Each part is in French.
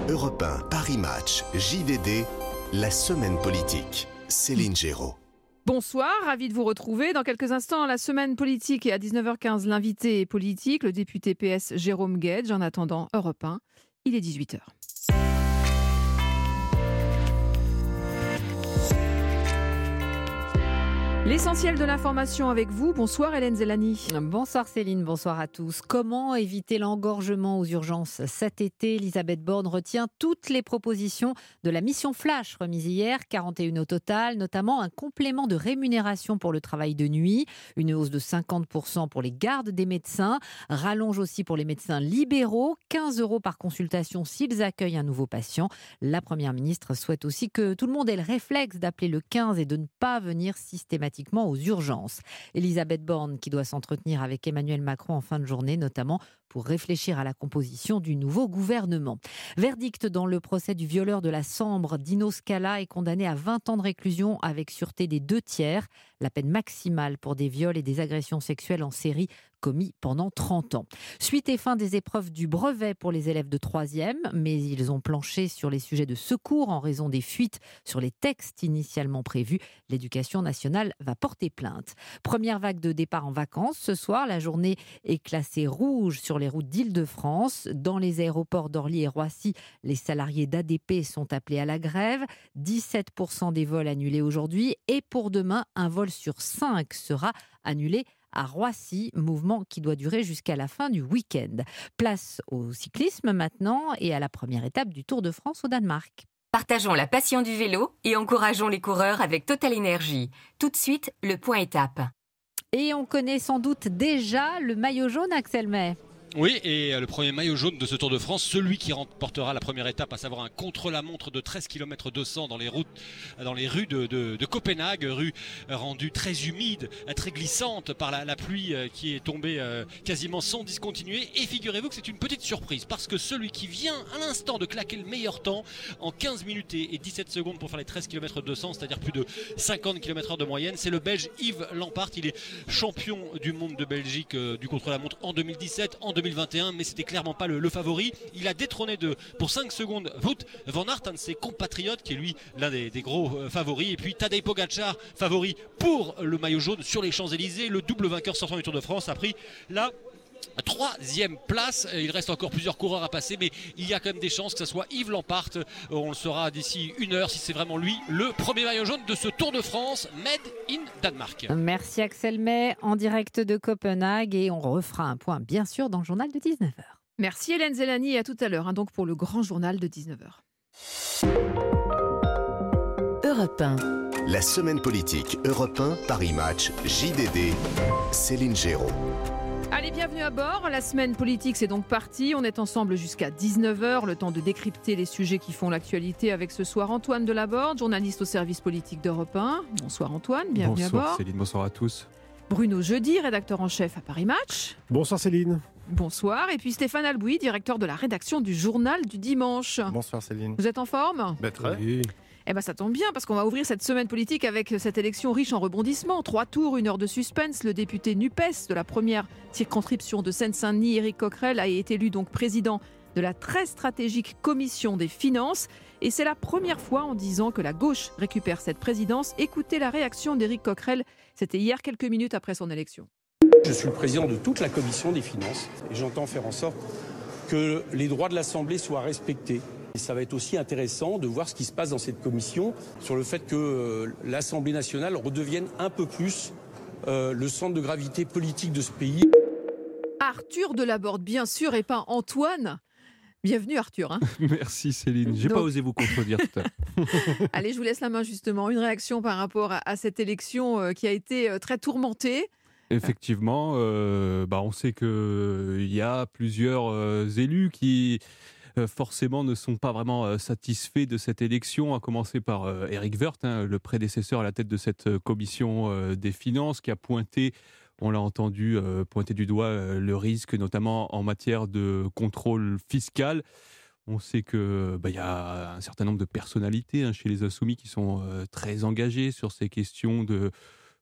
Europe 1, Paris Match, JDD, la semaine politique. Céline Géraud. Bonsoir, ravi de vous retrouver. Dans quelques instants, la semaine politique et à 19h15, l'invité politique, le député PS Jérôme Guedj. En attendant, Europe 1, il est 18h. L'essentiel de l'information avec vous. Bonsoir Hélène Zellani. Bonsoir Céline, bonsoir à tous. Comment éviter l'engorgement aux urgences cet été? Elisabeth Borne retient toutes les propositions de la mission Flash remise hier, 41 au total, notamment un complément de rémunération pour le travail de nuit, une hausse de 50% pour les gardes des médecins, rallonge aussi pour les médecins libéraux, 15 € par consultation s'ils accueillent un nouveau patient. La Première ministre souhaite aussi que tout le monde ait le réflexe d'appeler le 15 et de ne pas venir systématiquement aux urgences. Elisabeth Borne qui doit s'entretenir avec Emmanuel Macron en fin de journée, notamment pour réfléchir à la composition du nouveau gouvernement. Verdict dans le procès du violeur de la Sambre. Dino Scala est condamné à 20 ans de réclusion avec sûreté des 2/3, la peine maximale pour des viols et des agressions sexuelles en série commis pendant 30 ans. Suite et fin des épreuves du brevet pour les élèves de 3e, mais ils ont planché sur les sujets de secours en raison des fuites sur les textes initialement prévus. L'éducation nationale va porter plainte. Première vague de départ en vacances. Ce soir, la journée est classée rouge sur les routes d'Île-de-France. Dans les aéroports d'Orly et Roissy, les salariés d'ADP sont appelés à la grève. 17% des vols annulés aujourd'hui. Et pour demain, un vol sur 5 sera annulé à Roissy, mouvement qui doit durer jusqu'à la fin du week-end. Place au cyclisme maintenant et à la première étape du Tour de France au Danemark. Partageons la passion du vélo et encourageons les coureurs avec Total Énergie. Tout de suite, le point étape. Et on connaît sans doute déjà le maillot jaune, Axel May. Oui, et le premier maillot jaune de ce Tour de France, celui qui remportera la première étape, à savoir un contre-la-montre de 13 km 200 dans les rues de Copenhague, rue rendue très humide, très glissante par la pluie qui est tombée quasiment sans discontinuer. Et figurez-vous que c'est une petite surprise, parce que celui qui vient à l'instant de claquer le meilleur temps en 15 minutes et 17 secondes pour faire les 13 km 200, c'est-à-dire plus de 50 km/h de moyenne, c'est le Belge Yves Lampaert. Il est champion du monde de Belgique du contre-la-montre en 2017, en 2021, mais c'était clairement pas le favori. Il a détrôné pour 5 secondes Wout van Aert, un de ses compatriotes qui est lui l'un des gros favoris, et puis Tadej Pogačar, favori pour le maillot jaune sur les Champs-Élysées. Le double vainqueur sortant du Tour de France a pris la 3e place. Il reste encore plusieurs coureurs à passer, mais il y a quand même des chances que ce soit Yves Lampaert. On le saura d'ici 1 heure si c'est vraiment lui le premier maillot jaune de ce Tour de France made in Danemark. Merci Axel May en direct de Copenhague, et on refera un point bien sûr dans le journal de 19h. Merci Hélène Zellani, et à tout à l'heure donc pour le grand journal de 19h. Europe 1. La semaine politique Europe 1, Paris Match, JDD, Céline Géraud. Allez, bienvenue à bord. La semaine politique, c'est donc parti. On est ensemble jusqu'à 19h, le temps de décrypter les sujets qui font l'actualité avec ce soir Antoine Delaborde, journaliste au service politique d'Europe 1. Bonsoir Antoine, bienvenue à bord. Bonsoir Céline, bonsoir à tous. Bruno Jeudi, rédacteur en chef à Paris Match. Bonsoir Céline. Bonsoir. Et puis Stéphane Albouy, directeur de la rédaction du Journal du Dimanche. Bonsoir Céline. Vous êtes en forme ? Très. Oui. Eh bien, ça tombe bien, parce qu'on va ouvrir cette semaine politique avec cette élection riche en rebondissements. 3 tours, 1 heure de suspense. Le député NUPES de la première circonscription de Seine-Saint-Denis, Éric Coquerel, a été élu donc président de la très stratégique commission des finances. Et c'est la première fois en 10 ans que la gauche récupère cette présidence. Écoutez la réaction d'Éric Coquerel. C'était hier, quelques minutes après son élection. Je suis le président de toute la commission des finances et j'entends faire en sorte que les droits de l'Assemblée soient respectés. Et ça va être aussi intéressant de voir ce qui se passe dans cette commission sur le fait que l'Assemblée nationale redevienne un peu plus le centre de gravité politique de ce pays. Arthur Delaborde, bien sûr, et pas Antoine. Bienvenue Arthur. Merci Céline, j'ai pas osé vous contredire tout à l'heure. Allez, je vous laisse la main justement. Une réaction par rapport à cette élection qui a été très tourmentée. Effectivement, on sait qu'il y a plusieurs élus qui forcément ne sont pas vraiment satisfaits de cette élection, à commencer par Éric Woerth, le prédécesseur à la tête de cette commission des finances, qui a pointé, on l'a entendu, pointer du doigt le risque, notamment en matière de contrôle fiscal. On sait qu'il y a un certain nombre de personnalités chez les Insoumis qui sont très engagées sur ces questions de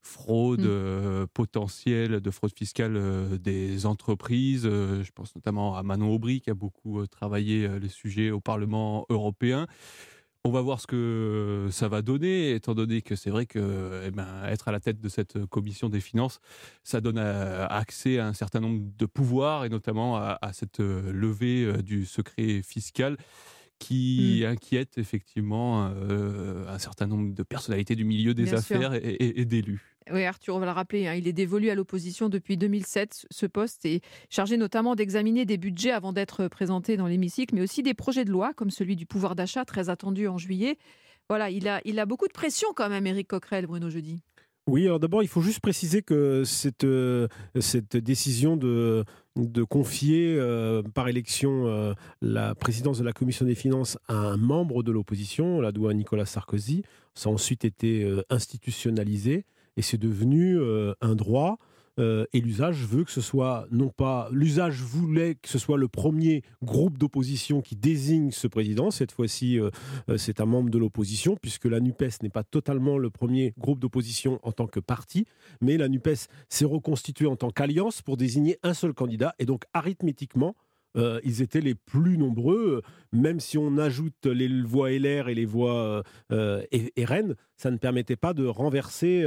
fraude potentielle, de fraude fiscale des entreprises. Je pense notamment à Manon Aubry qui a beaucoup travaillé les sujets au Parlement européen. On va voir ce que ça va donner, étant donné que c'est vrai que être à la tête de cette commission des finances, ça donne accès à un certain nombre de pouvoirs, et notamment à cette levée du secret fiscal qui inquiète effectivement un certain nombre de personnalités du milieu des affaires et d'élus. Oui, Arthur, on va le rappeler, il est dévolu à l'opposition depuis 2007. Ce poste est chargé notamment d'examiner des budgets avant d'être présenté dans l'hémicycle, mais aussi des projets de loi, comme celui du pouvoir d'achat, très attendu en juillet. Voilà, il a beaucoup de pression quand même, Éric Coquerel, Bruno Jeudi. Oui, alors d'abord, il faut juste préciser que cette décision de confier par élection la présidence de la Commission des finances à un membre de l'opposition, on la doit à Nicolas Sarkozy, ça a ensuite été institutionnalisé. Et c'est devenu un droit. Et l'usage veut que ce soit, non pas... L'usage voulait que ce soit le premier groupe d'opposition qui désigne ce président. Cette fois-ci, c'est un membre de l'opposition, puisque la NUPES n'est pas totalement le premier groupe d'opposition en tant que parti. Mais la NUPES s'est reconstituée en tant qu'alliance pour désigner un seul candidat. Et donc, arithmétiquement, ils étaient les plus nombreux, même si on ajoute les voix LR et les voix RN, ça ne permettait pas de renverser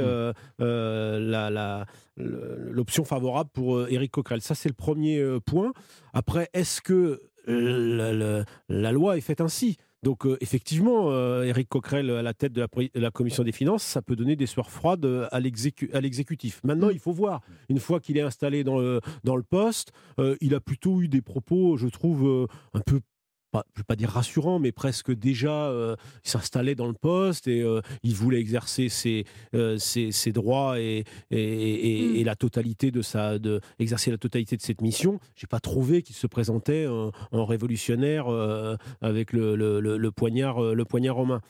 l'option favorable pour Éric Coquerel. Ça, c'est le premier point. Après, est-ce que la loi est faite ainsi ? Donc effectivement, Éric Coquerel à la tête de la Commission des finances, ça peut donner des sueurs froides à l'exécutif. Maintenant, il faut voir. Une fois qu'il est installé dans le poste, il a plutôt eu des propos, je trouve, un peu, je ne vais pas dire rassurants, mais presque déjà, il s'installait dans le poste et il voulait exercer ses droits et la totalité exercer la totalité de cette mission. Je n'ai pas trouvé qu'il se présentait en révolutionnaire avec le poignard en main.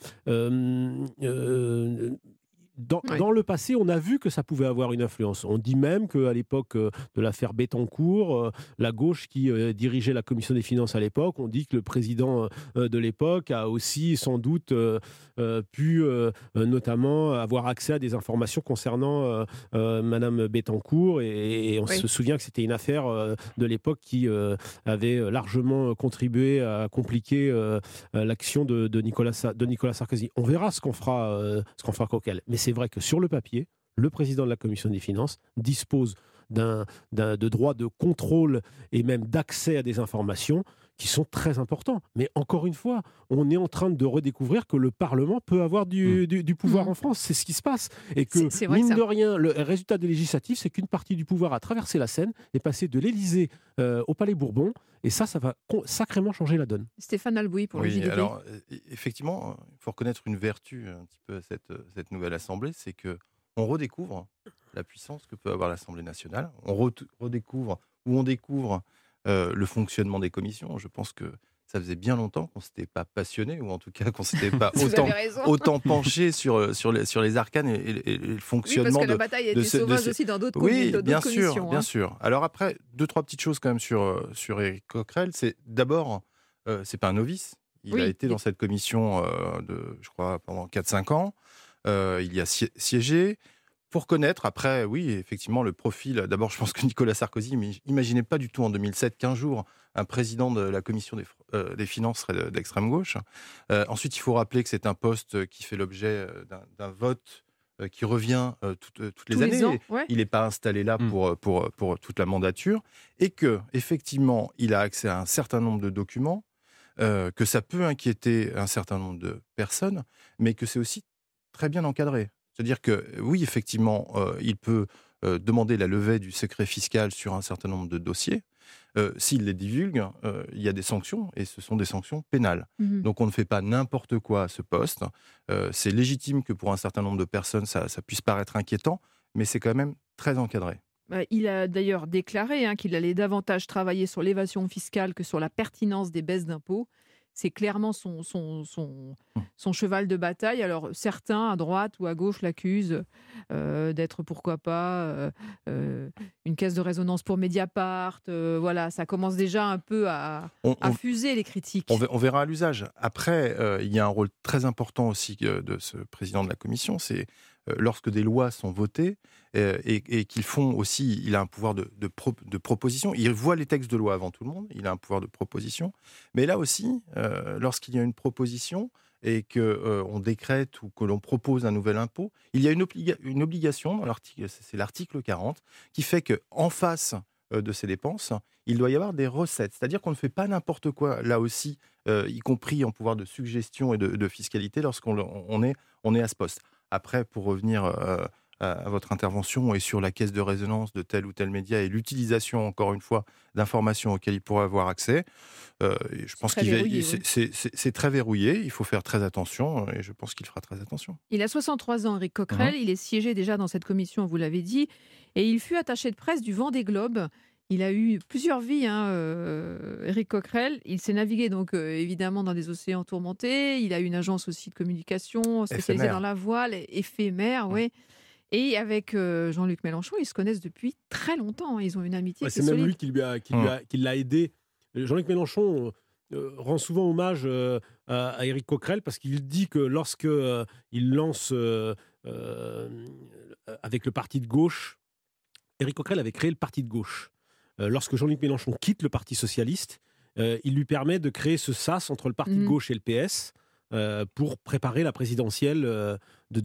Dans le passé, on a vu que ça pouvait avoir une influence. On dit même qu'à l'époque de l'affaire Bettencourt, la gauche qui dirigeait la commission des finances à l'époque, on dit que le président de l'époque a aussi sans doute pu notamment avoir accès à des informations concernant Madame Bettencourt. Et on se souvient que c'était une affaire de l'époque qui avait largement contribué à compliquer l'action de Nicolas Sarkozy. On verra ce qu'on fera Coquerel. Mais c'est vrai que sur le papier, le président de la Commission des finances dispose de droits de contrôle et même d'accès à des informations qui sont très importants. Mais encore une fois, on est en train de redécouvrir que le Parlement peut avoir du pouvoir en France. C'est ce qui se passe. Et que, mine de rien, le résultat des législatives, c'est qu'une partie du pouvoir a traversé la Seine et passé de l'Élysée au Palais Bourbon. Et ça va sacrément changer la donne. Stéphane Albouy pour le JDD. Alors, effectivement, il faut reconnaître une vertu un petit peu à cette nouvelle Assemblée, c'est qu'on redécouvre la puissance que peut avoir l'Assemblée nationale. On redécouvre, ou on découvre le fonctionnement des commissions. Je pense que ça faisait bien longtemps qu'on ne s'était pas passionné, ou en tout cas qu'on ne s'était pas autant penché sur les arcanes et le fonctionnement. Oui, parce que la bataille a été sauvage aussi dans d'autres commissions. Oui, bien sûr. Alors après, 2-3 petites choses quand même sur Éric Coquerel. C'est d'abord, c'est pas un novice. Il a été dans cette commission je crois, pendant 4-5 ans. Il y a siégé. Pour connaître, après, oui, effectivement, le profil. D'abord, je pense que Nicolas Sarkozy n'imaginait pas du tout en 2007 qu'un jour, un président de la commission des finances serait d'extrême gauche. Ensuite, il faut rappeler que c'est un poste qui fait l'objet d'un vote qui revient toutes les années. Il n'est pas installé là pour toute la mandature. Et que, effectivement, il a accès à un certain nombre de documents, que ça peut inquiéter un certain nombre de personnes, mais que c'est aussi très bien encadré. C'est-à-dire que, oui, effectivement, il peut demander la levée du secret fiscal sur un certain nombre de dossiers. S'il les divulgue, il y a des sanctions, et ce sont des sanctions pénales. Donc on ne fait pas n'importe quoi à ce poste. C'est légitime que pour un certain nombre de personnes, ça puisse paraître inquiétant, mais c'est quand même très encadré. Il a d'ailleurs déclaré qu'il allait davantage travailler sur l'évasion fiscale que sur la pertinence des baisses d'impôts. C'est clairement son cheval de bataille. Alors certains, à droite ou à gauche, l'accusent d'être, pourquoi pas, une caisse de résonance pour Mediapart. Voilà, ça commence déjà un peu à fuser les critiques. On verra à l'usage. Après, il y a un rôle très important aussi de ce président de la commission, c'est lorsque des lois sont votées et qu'ils font aussi, il a un pouvoir de proposition. Il voit les textes de loi avant tout le monde, il a un pouvoir de proposition. Mais là aussi, lorsqu'il y a une proposition et qu'on décrète ou que l'on propose un nouvel impôt, il y a une obligation, dans c'est l'article 40, qui fait qu'en face de ces dépenses, il doit y avoir des recettes. C'est-à-dire qu'on ne fait pas n'importe quoi, là aussi, y compris en pouvoir de suggestion et de fiscalité, lorsqu'on est à ce poste. Après, pour revenir à votre intervention et sur la caisse de résonance de tel ou tel média et l'utilisation, encore une fois, d'informations auxquelles il pourrait avoir accès, je pense c'est très verrouillé. Il faut faire très attention et je pense qu'il fera très attention. Il a 63 ans, Éric Coquerel. Il est siégé déjà dans cette commission, vous l'avez dit. Et il fut attaché de presse du Vendée Globe. Il a eu plusieurs vies, Éric Coquerel. Il s'est navigué donc évidemment dans des océans tourmentés. Il a eu une agence aussi de communication spécialisée dans la voile, éphémère, oui. Et avec Jean-Luc Mélenchon, ils se connaissent depuis très longtemps. Ils ont une amitié qui est solide. C'est même lui qui l'a aidé. Jean-Luc Mélenchon rend souvent hommage à Éric Coquerel parce qu'il dit que lorsque il lance avec le parti de gauche, Éric Coquerel avait créé le parti de gauche. Lorsque Jean-Luc Mélenchon quitte le Parti socialiste, il lui permet de créer ce sas entre le parti de gauche et le PS pour préparer la présidentielle de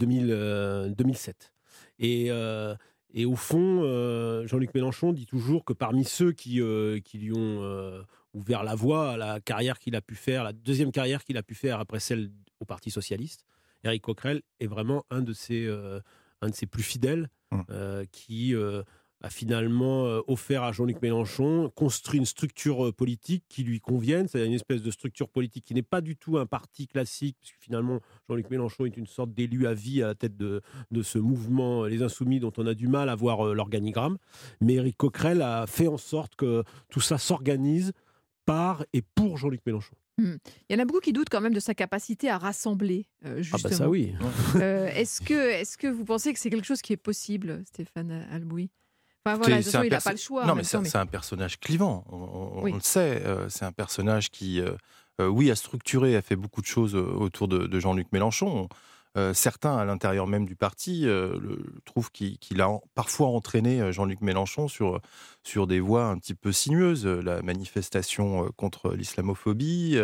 2007. Et au fond, Jean-Luc Mélenchon dit toujours que parmi ceux qui lui ont ouvert la voie à la carrière qu'il a pu faire, la deuxième carrière qu'il a pu faire après celle au Parti socialiste, Éric Coquerel est vraiment un de ses plus fidèles qui a finalement offert à Jean-Luc Mélenchon, construit une structure politique qui lui convienne, c'est-à-dire une espèce de structure politique qui n'est pas du tout un parti classique, puisque finalement Jean-Luc Mélenchon est une sorte d'élu à vie à la tête de ce mouvement Les Insoumis dont on a du mal à voir l'organigramme. Mais Éric Coquerel a fait en sorte que tout ça s'organise par et pour Jean-Luc Mélenchon. Il y en a beaucoup qui doutent quand même de sa capacité à rassembler, justement. Ah bah ça oui. Est-ce que vous pensez que c'est quelque chose qui est possible, Stéphane Albouy? Enfin, voilà, de toute façon, il n'a pas le choix. Non, mais c'est un personnage clivant, on le sait. C'est un personnage qui, a structuré, a fait beaucoup de choses autour de Jean-Luc Mélenchon. Certains, à l'intérieur même du parti, trouvent qu'il a parfois entraîné Jean-Luc Mélenchon sur des voies un petit peu sinueuses. La manifestation contre l'islamophobie,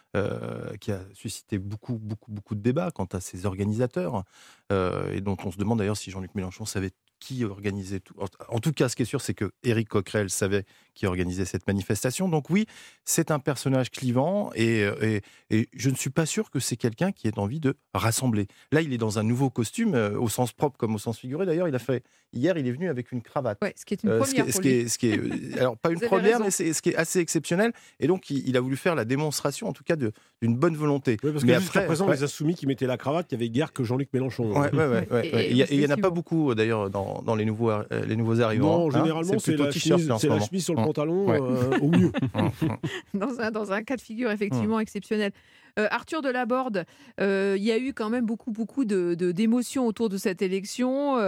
qui a suscité beaucoup de débats quant à ses organisateurs, et dont on se demande d'ailleurs si Jean-Luc Mélenchon savait qui organisait tout. En tout cas, ce qui est sûr, c'est que Éric Coquerel savait qui organisait cette manifestation. Donc oui, c'est un personnage clivant et je ne suis pas sûr que c'est quelqu'un qui ait envie de rassembler. Là, il est dans un nouveau costume, au sens propre comme au sens figuré. D'ailleurs, hier, il est venu avec une cravate. Ouais, ce qui est une première pour lui. Alors, pas une première, mais c'est ce qui est assez exceptionnel. Et donc, il a voulu faire la démonstration, en tout cas, d'une bonne volonté. Oui, parce que jusqu'à présent, les Insoumis qui mettaient la cravate, il n'y avait guère que Jean-Luc Mélenchon. Il n'y en a pas beaucoup, d'ailleurs, dans les nouveaux arrivants. Non, généralement, c'est la chemise sur le pantalon, au mieux. Dans un cas de figure effectivement exceptionnel. Arthur Delaborde, il y a eu quand même beaucoup d'émotions autour de cette élection,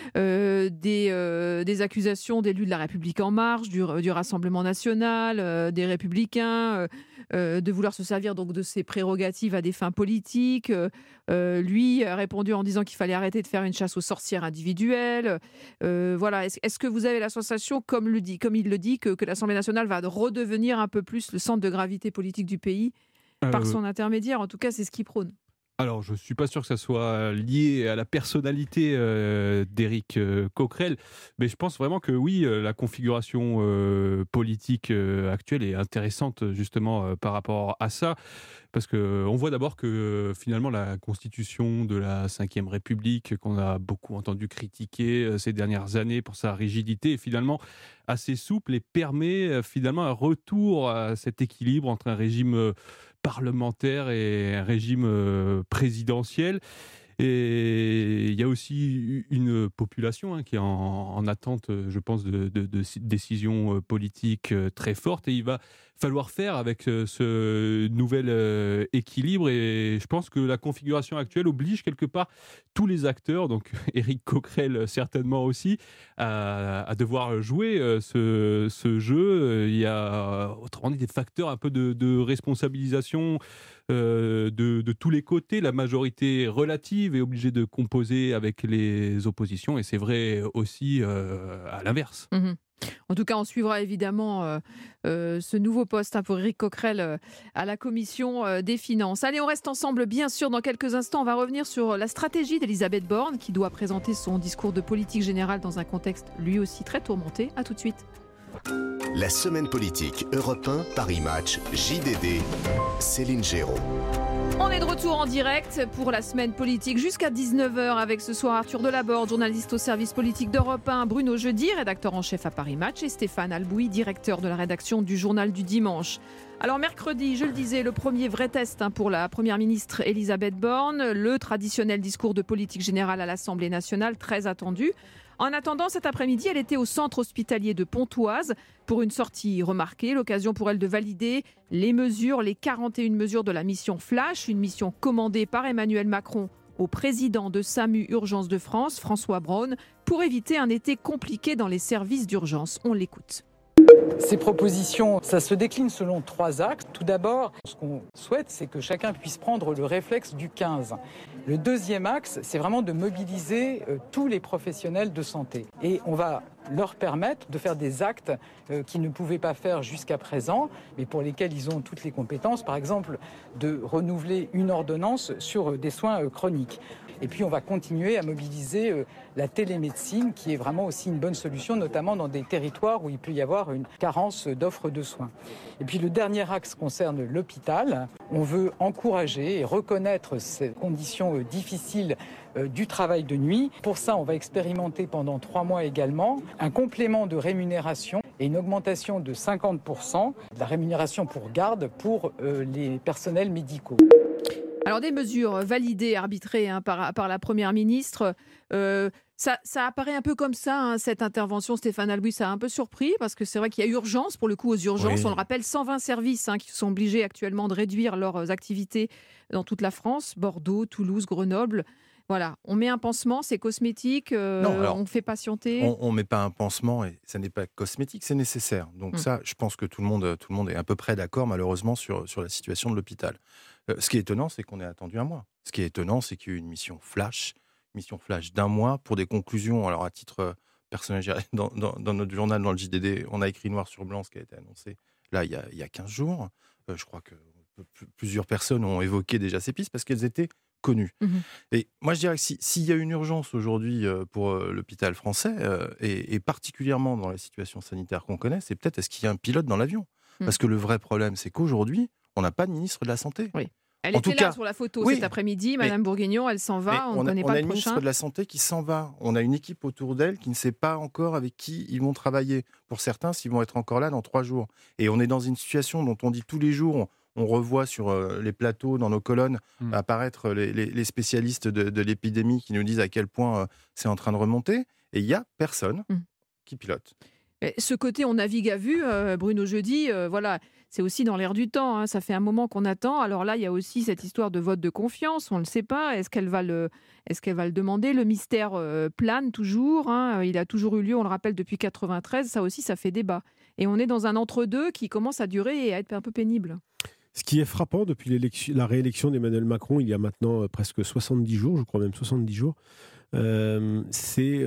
des accusations d'élus de La République En Marche, du Rassemblement National, des Républicains, de vouloir se servir donc de ses prérogatives à des fins politiques. Lui a répondu en disant qu'il fallait arrêter de faire une chasse aux sorcières individuelles. Voilà. Est-ce que vous avez la sensation, comme il le dit, que l'Assemblée nationale va redevenir un peu plus le centre de gravité politique du pays par son intermédiaire? En tout cas, c'est ce qu'il prône. Alors, je ne suis pas sûr que ça soit lié à la personnalité d'Éric Coquerel, mais je pense vraiment que oui, la configuration politique actuelle est intéressante justement par rapport à ça, parce qu'on voit d'abord que finalement la constitution de la Ve République, qu'on a beaucoup entendu critiquer ces dernières années pour sa rigidité, est finalement assez souple et permet finalement un retour à cet équilibre entre un régime parlementaire et un régime présidentiel. Et il y a aussi une population qui est en attente, je pense, de décisions politiques très fortes. Et il va falloir faire avec ce nouvel équilibre. Et je pense que la configuration actuelle oblige quelque part tous les acteurs, donc Éric Coquerel certainement aussi, à devoir jouer ce jeu. Il y a autrement dit des facteurs un peu de responsabilisation de tous les côtés. La majorité relative est obligée de composer avec les oppositions, et c'est vrai aussi à l'inverse. En tout cas, on suivra évidemment ce nouveau poste pour Éric Coquerel à la Commission des Finances. Allez, on reste ensemble, bien sûr. Dans quelques instants, on va revenir sur la stratégie d'Elisabeth Borne, qui doit présenter son discours de politique générale dans un contexte lui aussi très tourmenté. À tout de suite. La semaine politique Europe 1 Paris Match JDD. Céline Géraud. On est de retour en direct pour la semaine politique jusqu'à 19h avec ce soir Arthur Delaborde, journaliste au service politique d'Europe 1, Bruno Jeudi, rédacteur en chef à Paris Match, et Stéphane Albouy, directeur de la rédaction du Journal du Dimanche. Alors mercredi, je le disais, le premier vrai test pour la première ministre Elisabeth Borne, le traditionnel discours de politique générale à l'Assemblée nationale, très attendu. En attendant, cet après-midi, elle était au centre hospitalier de Pontoise pour une sortie remarquée, l'occasion pour elle de valider les 41 mesures de la mission Flash, une mission commandée par Emmanuel Macron au président de SAMU Urgences de France, François Braun, pour éviter un été compliqué dans les services d'urgence. On l'écoute. Ces propositions, ça se décline selon 3 axes. Tout d'abord, ce qu'on souhaite, c'est que chacun puisse prendre le réflexe du 15. Le deuxième axe, c'est vraiment de mobiliser tous les professionnels de santé. Et on va leur permettre de faire des actes qu'ils ne pouvaient pas faire jusqu'à présent, mais pour lesquels ils ont toutes les compétences. Par exemple, de renouveler une ordonnance sur des soins chroniques. Et puis on va continuer à mobiliser la télémédecine, qui est vraiment aussi une bonne solution, notamment dans des territoires où il peut y avoir une carence d'offres de soins. Et puis le dernier axe concerne l'hôpital. On veut encourager et reconnaître ces conditions difficiles du travail de nuit. Pour ça, on va expérimenter pendant 3 mois également un complément de rémunération et une augmentation de 50% de la rémunération pour garde pour les personnels médicaux. Alors des mesures validées, arbitrées par la Première ministre, ça apparaît un peu comme ça, cette intervention. Stéphane Albouy, ça a un peu surpris parce que c'est vrai qu'il y a urgence, pour le coup aux urgences. Oui. On le rappelle, 120 services qui sont obligés actuellement de réduire leurs activités dans toute la France, Bordeaux, Toulouse, Grenoble. Voilà, on met un pansement, c'est cosmétique, on fait patienter. On ne met pas un pansement et ça n'est pas cosmétique, c'est nécessaire. Donc ça, je pense que tout le monde est à peu près d'accord, malheureusement, sur la situation de l'hôpital. Ce qui est étonnant, c'est qu'on ait attendu 1 mois. Ce qui est étonnant, c'est qu'il y a eu une mission flash d'1 mois pour des conclusions. Alors à titre personnel, dans notre journal, dans le JDD, on a écrit noir sur blanc ce qui a été annoncé là il y a 15 jours. Je crois que plusieurs personnes ont évoqué déjà ces pistes parce qu'elles étaient connues. Et moi, je dirais que s'il y a une urgence aujourd'hui pour l'hôpital français, et particulièrement dans la situation sanitaire qu'on connaît, c'est peut-être est-ce qu'il y a un pilote dans l'avion ? Parce que le vrai problème, c'est qu'aujourd'hui, on n'a pas de ministre de la Santé. Oui. Elle était là sur la photo cet après-midi, Madame Bourguignon, elle s'en va, on ne connaît pas le prochain. On a une ministre de la Santé qui s'en va. On a une équipe autour d'elle qui ne sait pas encore avec qui ils vont travailler. Pour certains, s'ils vont être encore là dans 3 jours. Et on est dans une situation dont on dit tous les jours, on revoit sur les plateaux, dans nos colonnes, apparaître les spécialistes de l'épidémie qui nous disent à quel point c'est en train de remonter. Et il n'y a personne qui pilote. Ce côté, on navigue à vue, Bruno Jeudi, voilà, c'est aussi dans l'air du temps. Ça fait un moment qu'on attend. Alors là, il y a aussi cette histoire de vote de confiance. On ne le sait pas. Est-ce qu'elle va le demander ? Le mystère plane toujours. Il a toujours eu lieu, on le rappelle, depuis 1993. Ça aussi, ça fait débat. Et on est dans un entre-deux qui commence à durer et à être un peu pénible. Ce qui est frappant depuis la réélection d'Emmanuel Macron, il y a maintenant presque 70 jours, je crois même 70 jours, c'est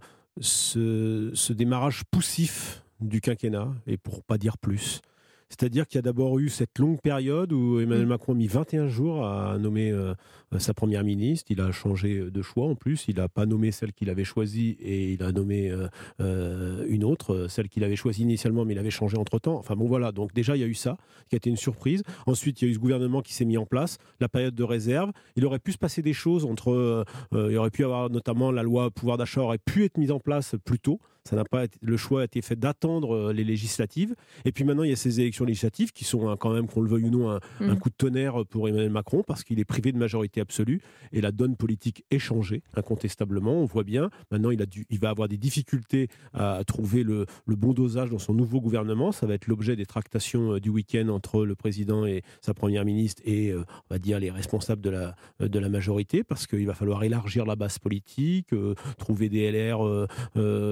ce démarrage poussif du quinquennat, et pour pas dire plus. C'est-à-dire qu'il y a d'abord eu cette longue période où Emmanuel Macron a mis 21 jours à nommer sa première ministre. Il a changé de choix en plus. Il n'a pas nommé celle qu'il avait choisie et il a nommé une autre, celle qu'il avait choisie initialement, mais il avait changé entre-temps. Enfin bon, voilà. Donc déjà, il y a eu ça, qui a été une surprise. Ensuite, il y a eu ce gouvernement qui s'est mis en place, la période de réserve. Il aurait pu se passer des choses entre... il aurait pu y avoir notamment la loi pouvoir d'achat aurait pu être mise en place plus tôt. Ça n'a pas été, le choix a été fait d'attendre les législatives. Et puis maintenant, il y a ces élections législatives qui sont quand même, qu'on le veuille ou non, un coup de tonnerre pour Emmanuel Macron parce qu'il est privé de majorité absolue et la donne politique est changée, incontestablement. On voit bien. Maintenant, il va avoir des difficultés à trouver le bon dosage dans son nouveau gouvernement. Ça va être l'objet des tractations du week-end entre le président et sa première ministre et, on va dire, les responsables de la majorité parce qu'il va falloir élargir la base politique, trouver des LR qui peuvent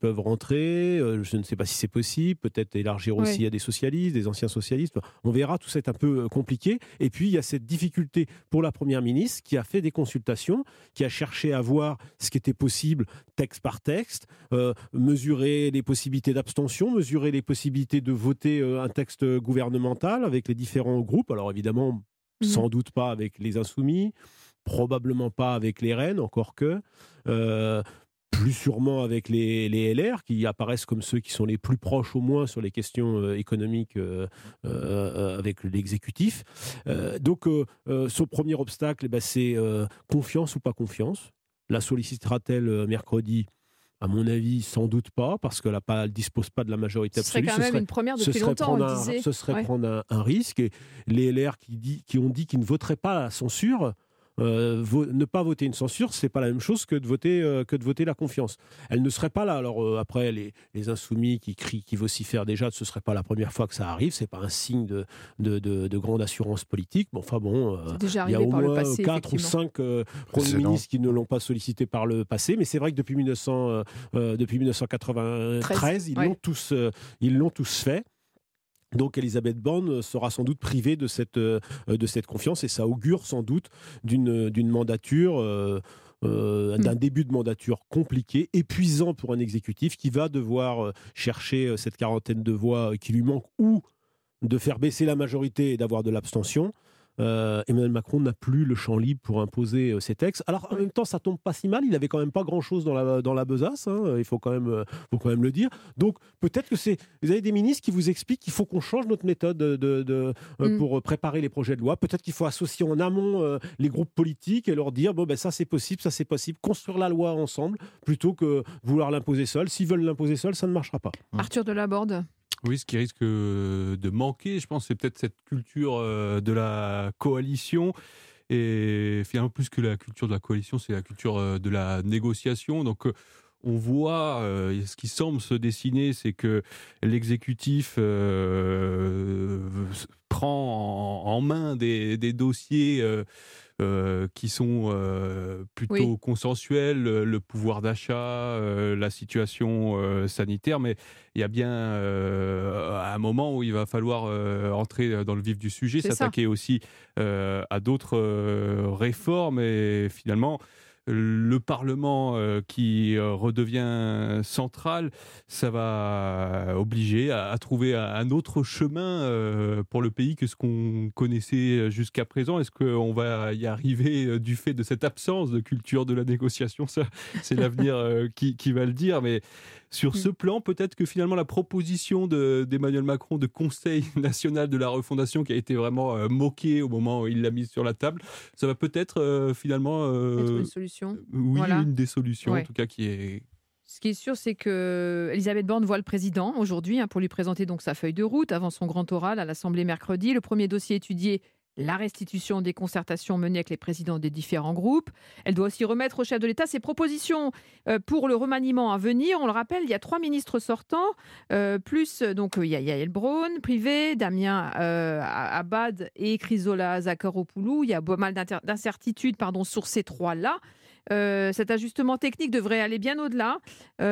peuvent rentrer. Je ne sais pas si c'est possible. Peut-être élargir aussi à des socialistes, des anciens socialistes. On verra, tout ça est un peu compliqué. Et puis, il y a cette difficulté pour la Première ministre qui a fait des consultations, qui a cherché à voir ce qui était possible texte par texte, mesurer les possibilités d'abstention, mesurer les possibilités de voter un texte gouvernemental avec les différents groupes. Alors évidemment, sans doute pas avec les Insoumis, probablement pas avec les Rennes, encore que... plus sûrement avec les LR, qui apparaissent comme ceux qui sont les plus proches au moins sur les questions économiques avec l'exécutif. Donc, son premier obstacle, c'est confiance ou pas confiance. La sollicitera-t-elle mercredi ? À mon avis, sans doute pas, parce qu'elle ne dispose pas de la majorité absolue. Ce serait quand même une première depuis longtemps, on disait. Ce serait prendre un risque. Et les LR qui ont dit qu'ils ne voteraient pas à la censure, ne pas voter une censure, c'est pas la même chose que de voter la confiance. Elle ne serait pas là. Alors après, les insoumis qui crient, qui vocifèrent déjà, ce serait pas la première fois que ça arrive. C'est pas un signe de grande assurance politique. Mais enfin bon, il y a au moins 4 ou 5 premiers ministres qui ne l'ont pas sollicité par le passé. Mais c'est vrai que depuis 1993, ils l'ont tous fait. Donc Elisabeth Borne sera sans doute privée de cette confiance et ça augure sans doute d'une mandature, d'un début de mandature compliqué, épuisant pour un exécutif qui va devoir chercher cette quarantaine de voix qui lui manque ou de faire baisser la majorité et d'avoir de l'abstention. Emmanuel Macron n'a plus le champ libre pour imposer ses textes. Alors en même temps, ça tombe pas si mal. Il avait quand même pas grand-chose dans la besace. Il faut quand même le dire. Donc peut-être que vous avez des ministres qui vous expliquent qu'il faut qu'on change notre méthode pour préparer les projets de loi. Peut-être qu'il faut associer en amont les groupes politiques et leur dire ça c'est possible, construire la loi ensemble plutôt que vouloir l'imposer seul. S'ils veulent l'imposer seul, ça ne marchera pas. Arthur Delaborde. Oui, ce qui risque de manquer, je pense, c'est peut-être cette culture de la coalition. Et finalement, plus que la culture de la coalition, c'est la culture de la négociation. Donc, on voit, ce qui semble se dessiner, c'est que l'exécutif prend en main des dossiers qui sont plutôt consensuels, le pouvoir d'achat, la situation sanitaire, mais il y a bien un moment où il va falloir entrer dans le vif du sujet, s'attaquer aussi à d'autres réformes, et finalement le Parlement qui redevient central, ça va obliger à trouver un autre chemin pour le pays que ce qu'on connaissait jusqu'à présent. Est-ce qu'on va y arriver du fait de cette absence de culture de la négociation ? Ça, c'est l'avenir qui va le dire. Mais sur ce plan, peut-être que finalement la proposition d'Emmanuel Macron de Conseil national de la refondation, qui a été vraiment moquée au moment où il l'a mise sur la table, ça va peut-être finalement être une solution. Oui, voilà. Une des solutions en tout cas qui est... Ce qui est sûr, c'est que Elisabeth Borne voit le président aujourd'hui pour lui présenter donc sa feuille de route avant son grand oral à l'Assemblée mercredi. Le premier dossier étudié, la restitution des concertations menées avec les présidents des différents groupes. Elle doit aussi remettre au chef de l'État ses propositions pour le remaniement à venir. On le rappelle, il y a 3 ministres sortants, plus donc il y a Yael Braun, Privé, Damien Abad et Chrysola Zakharopoulou. Il y a pas mal d'incertitudes sur ces 3-là. Cet ajustement technique devrait aller bien au-delà.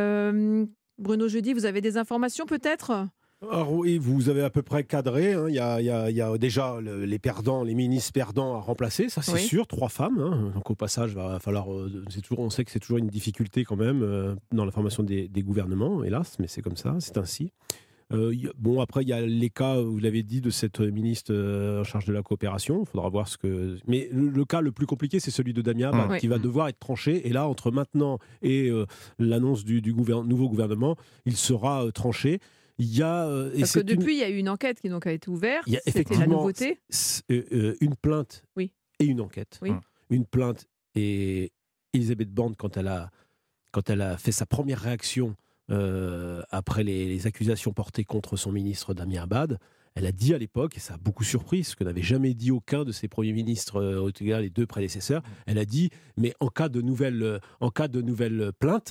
Bruno Jeudi, vous avez des informations peut-être ? Alors oui, vous avez à peu près cadré. Il y a déjà les perdants, les ministres perdants à remplacer, ça c'est sûr, 3 femmes. Donc au passage, il va falloir. On sait que c'est toujours une difficulté quand même dans la formation des gouvernements, hélas, mais c'est comme ça, c'est ainsi. Après, il y a les cas, vous l'avez dit, de cette ministre en charge de la coopération. Il faudra voir ce que... Mais le cas le plus compliqué, c'est celui de Damien Abad, qui va devoir être tranché. Et là, entre maintenant et l'annonce du nouveau gouvernement, il sera tranché. Parce que depuis, il y a eu une enquête qui donc a été ouverte. Il y a C'était la nouveauté. Une plainte et une enquête. Oui. Une plainte, et Elisabeth Borne, quand elle a fait sa première réaction après les accusations portées contre son ministre Damien Abad, elle a dit à l'époque, et ça a beaucoup surpris, ce que n'avait jamais dit aucun de ses premiers ministres, les 2 prédécesseurs, elle a dit, mais en cas de nouvelle plainte,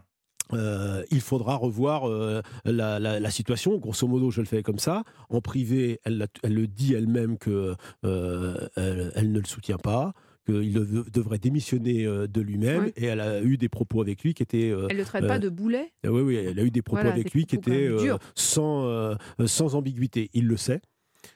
il faudra revoir la situation. Grosso modo, je le fais comme ça. En privé, elle le dit elle-même qu'elle ne le soutient pas, qu'il devrait démissionner de lui-même, et elle a eu des propos avec lui qui étaient... elle ne le traite pas de boulet ? Oui, elle a eu des propos avec lui qui étaient sans ambiguïté. Il le sait.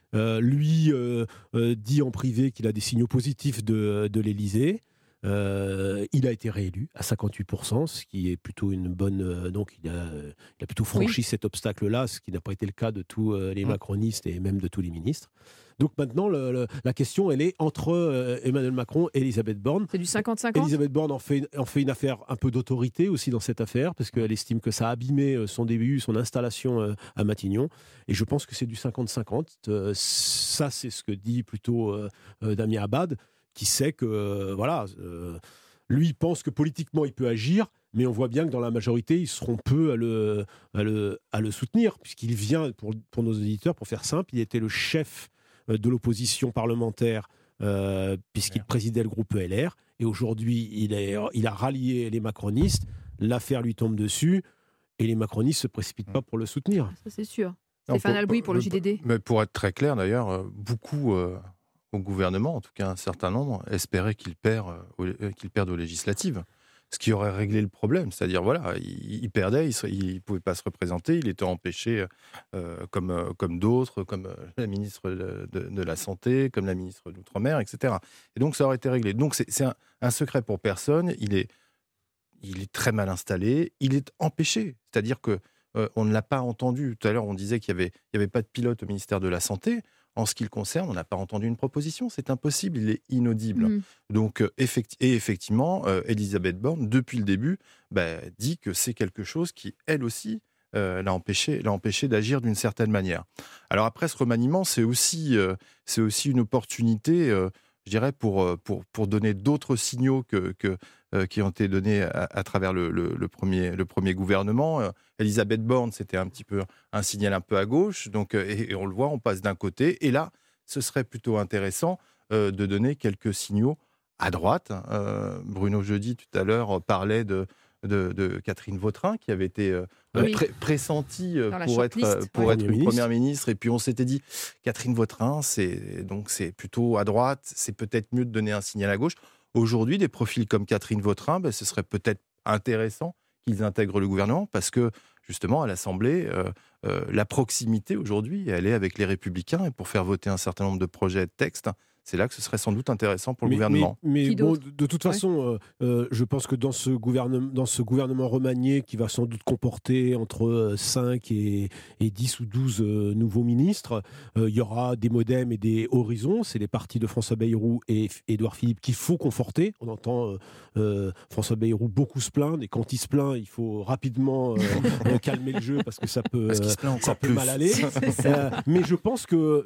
Lui dit en privé qu'il a des signaux positifs de l'Élysée. Il a été réélu à 58%, ce qui est plutôt une bonne... donc il a plutôt franchi cet obstacle-là, ce qui n'a pas été le cas de tous les macronistes et même de tous les ministres. Donc maintenant, la question, elle est entre Emmanuel Macron et Elisabeth Borne. C'est du 50-50 ? Elisabeth Borne en fait une affaire un peu d'autorité aussi dans cette affaire, parce qu'elle estime que ça a abîmé son début, son installation à Matignon. Et je pense que c'est du 50-50. Ça, c'est ce que dit plutôt Damien Abad, qui sait que, lui, il pense que politiquement, il peut agir, mais on voit bien que dans la majorité, ils seront peu à le soutenir, puisqu'il vient, pour nos auditeurs, pour faire simple, il était le chef de l'opposition parlementaire, puisqu'il présidait le groupe ELR, et aujourd'hui, il a rallié les macronistes, l'affaire lui tombe dessus, et les macronistes ne se précipitent pas pour le soutenir. Ça, c'est sûr. Stéphane Albouy pour le JDD. Mais pour être très clair, d'ailleurs, beaucoup... au gouvernement, en tout cas un certain nombre, espéraient qu'il perde aux législatives. Ce qui aurait réglé le problème. C'est-à-dire, il perdait, il ne pouvait pas se représenter, il était empêché comme d'autres, comme la ministre de la Santé, comme la ministre de l'Outre-mer, etc. Et donc, ça aurait été réglé. Donc, c'est un secret pour personne. Il est très mal installé. Il est empêché. C'est-à-dire qu'on ne l'a pas entendu. Tout à l'heure, on disait qu'il n'y avait pas de pilote au ministère de la Santé. En ce qui le concerne, on n'a pas entendu une proposition. C'est impossible, il est inaudible. Donc, effectivement, Elisabeth Borne, depuis le début, dit que c'est quelque chose qui, elle aussi, l'a empêché d'agir d'une certaine manière. Alors après, ce remaniement, c'est aussi une opportunité, je dirais, pour donner d'autres signaux qui ont été donnés à travers le premier gouvernement. Elisabeth Borne, c'était un petit peu un signal un peu à gauche, donc, et on le voit, on passe d'un côté, et là, ce serait plutôt intéressant de donner quelques signaux à droite. Bruno Jeudi, tout à l'heure, parlait de Catherine Vautrin, qui avait été pressentie pour être une première ministre, et puis on s'était dit, Catherine Vautrin, c'est plutôt à droite, c'est peut-être mieux de donner un signal à gauche. Aujourd'hui, des profils comme Catherine Vautrin, ce serait peut-être intéressant qu'ils intègrent le gouvernement, parce que justement, à l'Assemblée, la proximité aujourd'hui, elle est avec les Républicains, et pour faire voter un certain nombre de projets de textes, c'est là que ce serait sans doute intéressant pour le gouvernement. Mais bon, de toute façon, je pense que dans ce gouvernement remanié, qui va sans doute comporter entre 5 et 10 ou 12 nouveaux ministres, il y aura des Modem et des Horizons. C'est les partis de François Bayrou et Édouard Philippe qu'il faut conforter. On entend François Bayrou beaucoup se plaindre, et quand il se plaint, il faut rapidement calmer le jeu, parce que ça peut mal aller. Mais je pense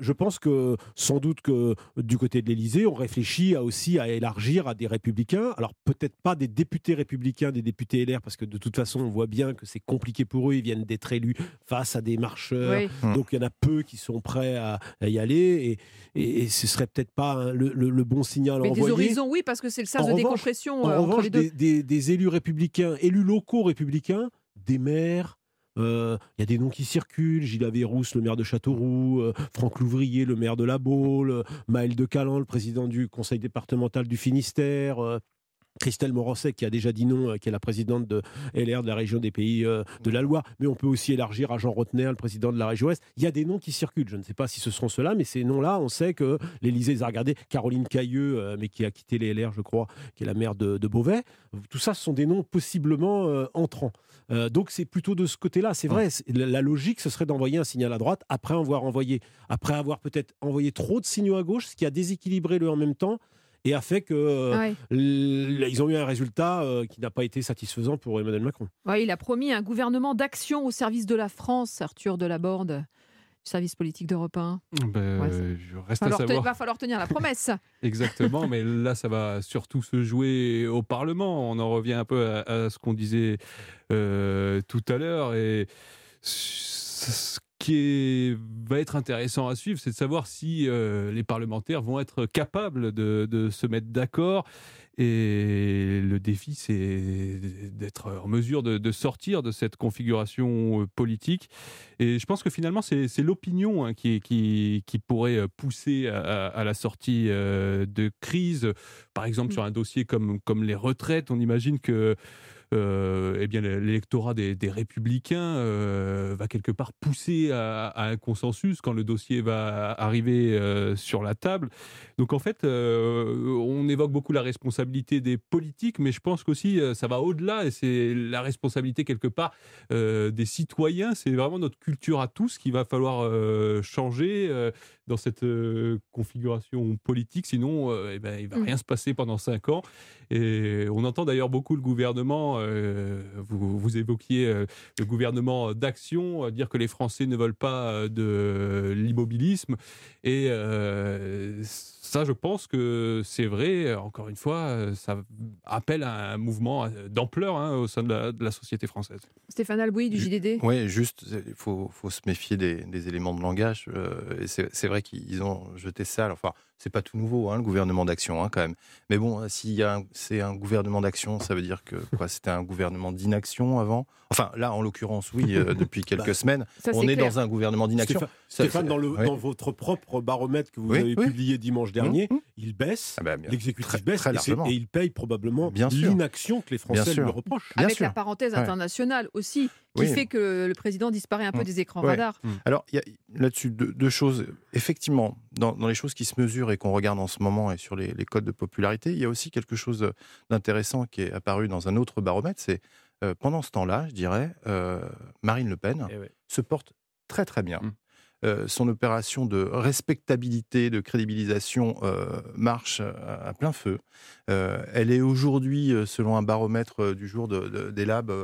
que sans doute que du côté de l'Élysée, on réfléchit aussi à élargir à des républicains. Alors peut-être pas des députés républicains, des députés LR, parce que de toute façon, on voit bien que c'est compliqué pour eux. Ils viennent d'être élus face à des marcheurs. Donc il y en a peu qui sont prêts à y aller. Et ce serait peut-être pas le bon signal à envoyer. Mais des horizons, oui, parce que c'est le sas de décompression. En revanche, les deux. Des élus républicains, élus locaux républicains, des maires. Il y a des noms qui circulent: Gilles Averrousse, le maire de Châteauroux, Franck Louvrier, le maire de La Baule, Maël de Calan, le président du conseil départemental du Finistère, Christelle Morançais, qui a déjà dit non, qui est la présidente de LR de la région des Pays de la Loire. Mais on peut aussi élargir à Jean Rotner, le président de la région Ouest. Il y a des noms qui circulent. Je ne sais pas si ce seront ceux-là, mais ces noms-là, on sait que l'Élysée les a regardés. Caroline Cailleux, mais qui a quitté les LR, je crois, qui est la maire de Beauvais. Tout ça, ce sont des noms possiblement entrants. Donc c'est plutôt de ce côté-là. C'est vrai, la logique, ce serait d'envoyer un signal à droite après avoir peut-être envoyé trop de signaux à gauche, ce qui a déséquilibré le en même temps, et a fait que ils ont eu un résultat qui n'a pas été satisfaisant pour Emmanuel Macron. Ouais, il a promis un gouvernement d'action au service de la France, Arthur Delaborde, du service politique d'Europe 1. Je reste à savoir. Il va falloir tenir la promesse. Exactement, mais là, ça va surtout se jouer au Parlement. On en revient un peu à ce qu'on disait tout à l'heure. Et va être intéressant à suivre, c'est de savoir si les parlementaires vont être capables de se mettre d'accord. Et le défi, c'est d'être en mesure de sortir de cette configuration politique. Et je pense que finalement, c'est l'opinion qui pourrait pousser à la sortie de crise. Par exemple, sur un dossier comme les retraites, on imagine que l'électorat des Républicains va quelque part pousser à un consensus quand le dossier va arriver sur la table. Donc en fait, on évoque beaucoup la responsabilité des politiques, mais je pense qu'aussi ça va au-delà, et c'est la responsabilité quelque part des citoyens. C'est vraiment notre culture à tous qu'il va falloir changer dans cette configuration politique, sinon il ne va rien se passer pendant 5 ans. Et on entend d'ailleurs beaucoup le gouvernement, vous évoquiez le gouvernement d'action, dire que les Français ne veulent pas de l'immobilisme. Et ça, je pense que c'est vrai. Encore une fois, ça appelle à un mouvement d'ampleur au sein de la société française. Stéphane Albouy du JDD. Oui, juste, il faut se méfier des éléments de langage. Et c'est vrai qu'ils ont jeté ça. Alors, enfin, c'est pas tout nouveau, le gouvernement d'action, quand même. Mais bon, c'est un gouvernement d'action, ça veut dire que c'était un gouvernement d'inaction avant. Enfin, là, en l'occurrence, oui, depuis quelques semaines, on est dans un gouvernement d'inaction. Stéphane, dans votre propre baromètre que vous avez publié dimanche dernier, il baisse, l'exécutif baisse, et il paye probablement l'inaction que les Français lui reprochent. Avec la parenthèse internationale aussi, qui fait que le président disparaît un peu des écrans radars. Alors, il y a là-dessus deux choses. Effectivement, dans les choses qui se mesurent et qu'on regarde en ce moment et sur les codes de popularité, il y a aussi quelque chose d'intéressant qui est apparu dans un autre baromètre. C'est pendant ce temps-là, je dirais, Marine Le Pen se porte très très bien. Son opération de respectabilité, de crédibilisation marche à plein feu. Elle est aujourd'hui, selon un baromètre du jour des Labs,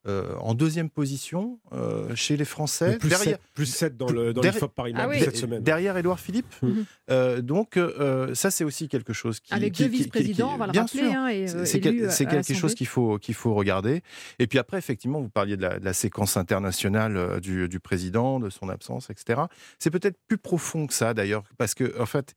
en deuxième position chez les Français. Plus 7 dans l'IFOP Paris cette semaine. Derrière Édouard Philippe. Donc ça, c'est aussi quelque chose qui... Avec deux vice-présidents, on va le rappeler. C'est quelque chose qu'il faut regarder. Et puis après, effectivement, vous parliez de la séquence internationale du président, de son absence, etc. C'est peut-être plus profond que ça, d'ailleurs, parce qu'en fait,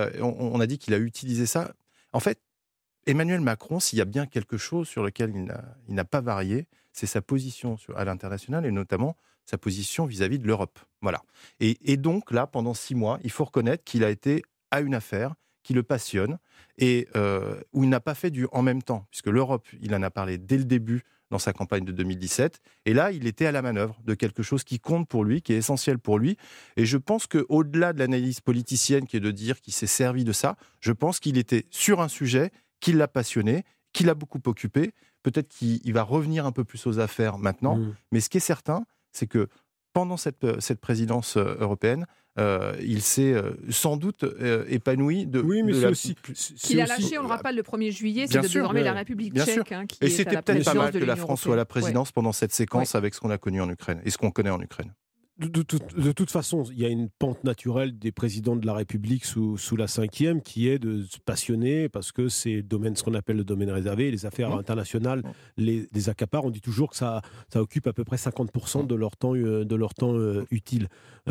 on a dit qu'il a utilisé ça. En fait, Emmanuel Macron, s'il y a bien quelque chose sur lequel il n'a pas varié, c'est sa position à l'international, et notamment sa position vis-à-vis de l'Europe. Voilà. Et donc, là, pendant 6 mois, il faut reconnaître qu'il a été à une affaire qui le passionne, et où il n'a pas fait du en même temps, puisque l'Europe, il en a parlé dès le début dans sa campagne de 2017, et là, il était à la manœuvre de quelque chose qui compte pour lui, qui est essentiel pour lui, et je pense qu'au-delà de l'analyse politicienne qui est de dire qu'il s'est servi de ça, je pense qu'il était sur un sujet qui l'a passionné, qui l'a beaucoup occupé. Peut-être qu'il va revenir un peu plus aux affaires maintenant, mais ce qui est certain, c'est que pendant cette présidence européenne, il s'est sans doute épanoui de... Oui, mais qu'il a lâché, on le rappelle, le 1er juillet, c'est désormais la République tchèque qui et est c'était à la peut-être pas mal présidence de que la l'Union France soit à la européenne. présidence pendant cette séquence avec ce qu'on a connu en Ukraine, et ce qu'on connaît en Ukraine. De toute façon, il y a une pente naturelle des présidents de la République sous la 5e qui est de se passionner parce que c'est ce qu'on appelle le domaine réservé, les affaires internationales les accaparent. On dit toujours que ça occupe à peu près 50% de leur temps utile.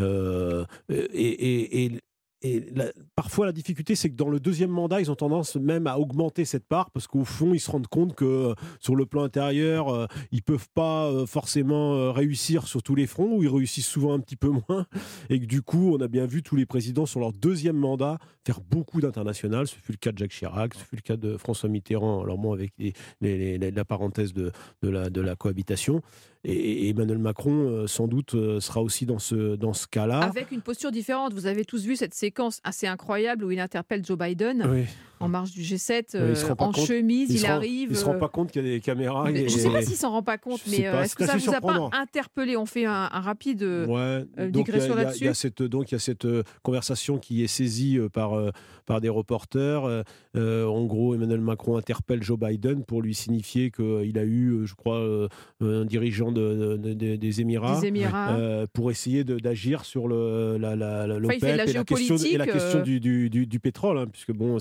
Parfois, la difficulté, c'est que dans le deuxième mandat, ils ont tendance même à augmenter cette part parce qu'au fond, ils se rendent compte que sur le plan intérieur, ils ne peuvent pas forcément réussir sur tous les fronts, ou ils réussissent souvent un petit peu moins. Et que du coup, on a bien vu tous les présidents sur leur deuxième mandat faire beaucoup d'international. Ce fut le cas de Jacques Chirac, ce fut le cas de François Mitterrand, alors moi avec la parenthèse de la cohabitation. Et Emmanuel Macron, sans doute, sera aussi dans ce cas-là. Avec une posture différente. Vous avez tous vu cette séquence assez incroyable où il interpelle Joe Biden en marge du G7, en chemise, il arrive... Il ne se rend pas compte qu'il y a des caméras. Je ne sais pas s'il ne s'en rend pas compte, mais est-ce que ça ne vous a pas interpellé? On fait un rapide digression là-dessus. Donc il y a cette conversation qui est saisie par des reporters. En gros, Emmanuel Macron interpelle Joe Biden pour lui signifier qu'il a eu, je crois, un dirigeant des Émirats, pour essayer d'agir sur l'OPEP et la question du pétrole, puisque bon, c'est essentiel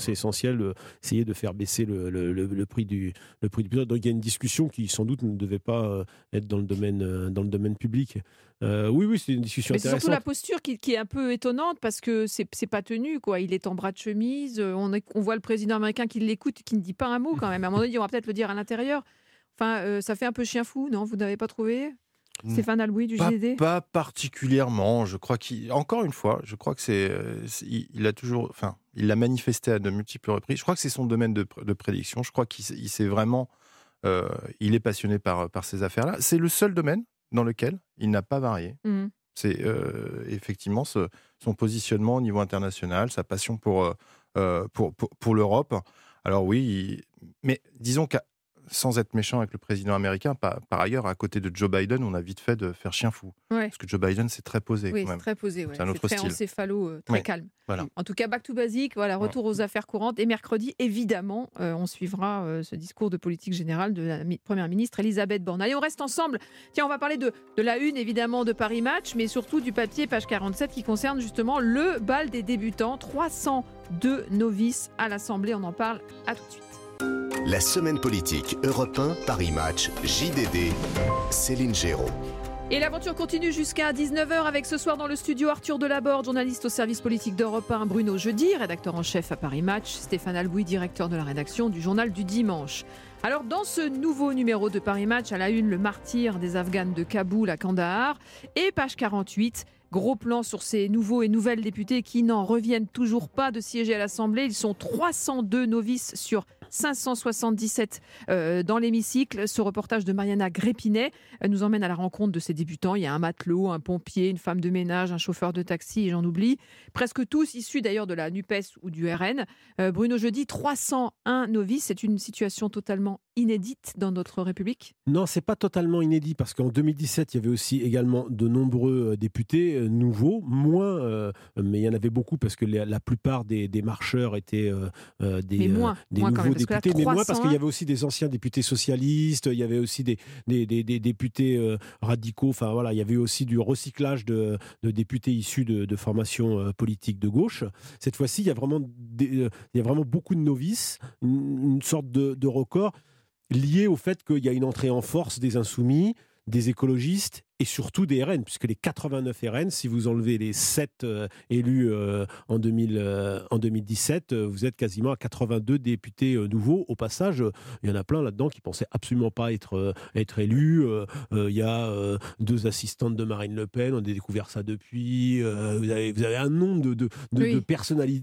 présidentielle, essayer de faire baisser le prix du pétrole. Donc il y a une discussion qui sans doute ne devait pas être dans le domaine public. Oui, c'est une discussion Mais c'est intéressante. surtout la posture qui est un peu étonnante parce que c'est pas tenu, quoi. Il est en bras de chemise. On voit le président américain qui l'écoute, qui ne dit pas un mot quand même. À un moment donné, on va peut-être le dire à l'intérieur. Enfin, ça fait un peu chien fou, non? Vous n'avez pas trouvé? Stéphane Albouy du JDD? Pas particulièrement. Je crois encore une fois, je crois que il a toujours, enfin, il l'a manifesté à de multiples reprises. Je crois que c'est son domaine de prédiction. Je crois qu'il s'est vraiment, il est passionné par ces affaires-là. C'est le seul domaine dans lequel il n'a pas varié. C'est effectivement son positionnement au niveau international, sa passion pour l'Europe. Alors oui, mais disons qu'à sans être méchant avec le président américain, par ailleurs, à côté de Joe Biden, on a vite fait de faire chien fou. Ouais. Parce que Joe Biden, c'est très posé. Oui, quand c'est même. très posé. Ouais. C'est un autre très style. encéphalo, très calme. Voilà. En tout cas, back to basic, voilà, retour aux affaires courantes. Et mercredi, évidemment, on suivra ce discours de politique générale de la Première ministre Elisabeth Borne. Allez, on reste ensemble. Tiens, on va parler de la une, évidemment, de Paris Match, mais surtout du papier, page 47, qui concerne justement le bal des débutants. 302 novices à l'Assemblée. On en parle. À tout de suite. La semaine politique Europe 1, Paris Match, JDD, Céline Géraud. Et l'aventure continue jusqu'à 19h avec ce soir dans le studio Arthur Delaborde, journaliste au service politique d'Europe 1, Bruno Jeudi, rédacteur en chef à Paris Match, Stéphane Albouy, directeur de la rédaction du journal du dimanche. Alors dans ce nouveau numéro de Paris Match, à la une, le martyr des Afghanes de Kaboul à Kandahar, et page 48, gros plan sur ces nouveaux et nouvelles députés qui n'en reviennent toujours pas de siéger à l'Assemblée. Ils sont 302 novices sur 577 dans l'hémicycle. Ce reportage de Mariana Grépinet nous emmène à la rencontre de ces débutants. Il y a un matelot, un pompier, une femme de ménage, un chauffeur de taxi et j'en oublie. Presque tous issus d'ailleurs de la NUPES ou du RN. Bruno Jeudi, 301 novices, c'est une situation totalement inédite dans notre République? Non, c'est pas totalement inédit parce qu'en 2017, il y avait aussi également de nombreux députés nouveaux, moins, mais il y en avait beaucoup parce que la plupart des marcheurs étaient des nouveaux députés, mais moins parce qu'il y avait aussi des anciens députés socialistes, il y avait aussi des députés radicaux, enfin voilà, il y avait aussi du recyclage de députés issus de formations politiques de gauche. Cette fois-ci, il y a vraiment beaucoup de novices, une sorte de record lié au fait qu'il y a une entrée en force des insoumis, des écologistes et surtout des RN, puisque les 89 RN, si vous enlevez les 7 élus en 2017, vous êtes quasiment à 82 députés nouveaux. Au passage, il y en a plein là-dedans qui ne pensaient absolument pas être élus. Il y a 2 assistantes de Marine Le Pen, on a découvert ça depuis. Vous avez un nombre de personnalités,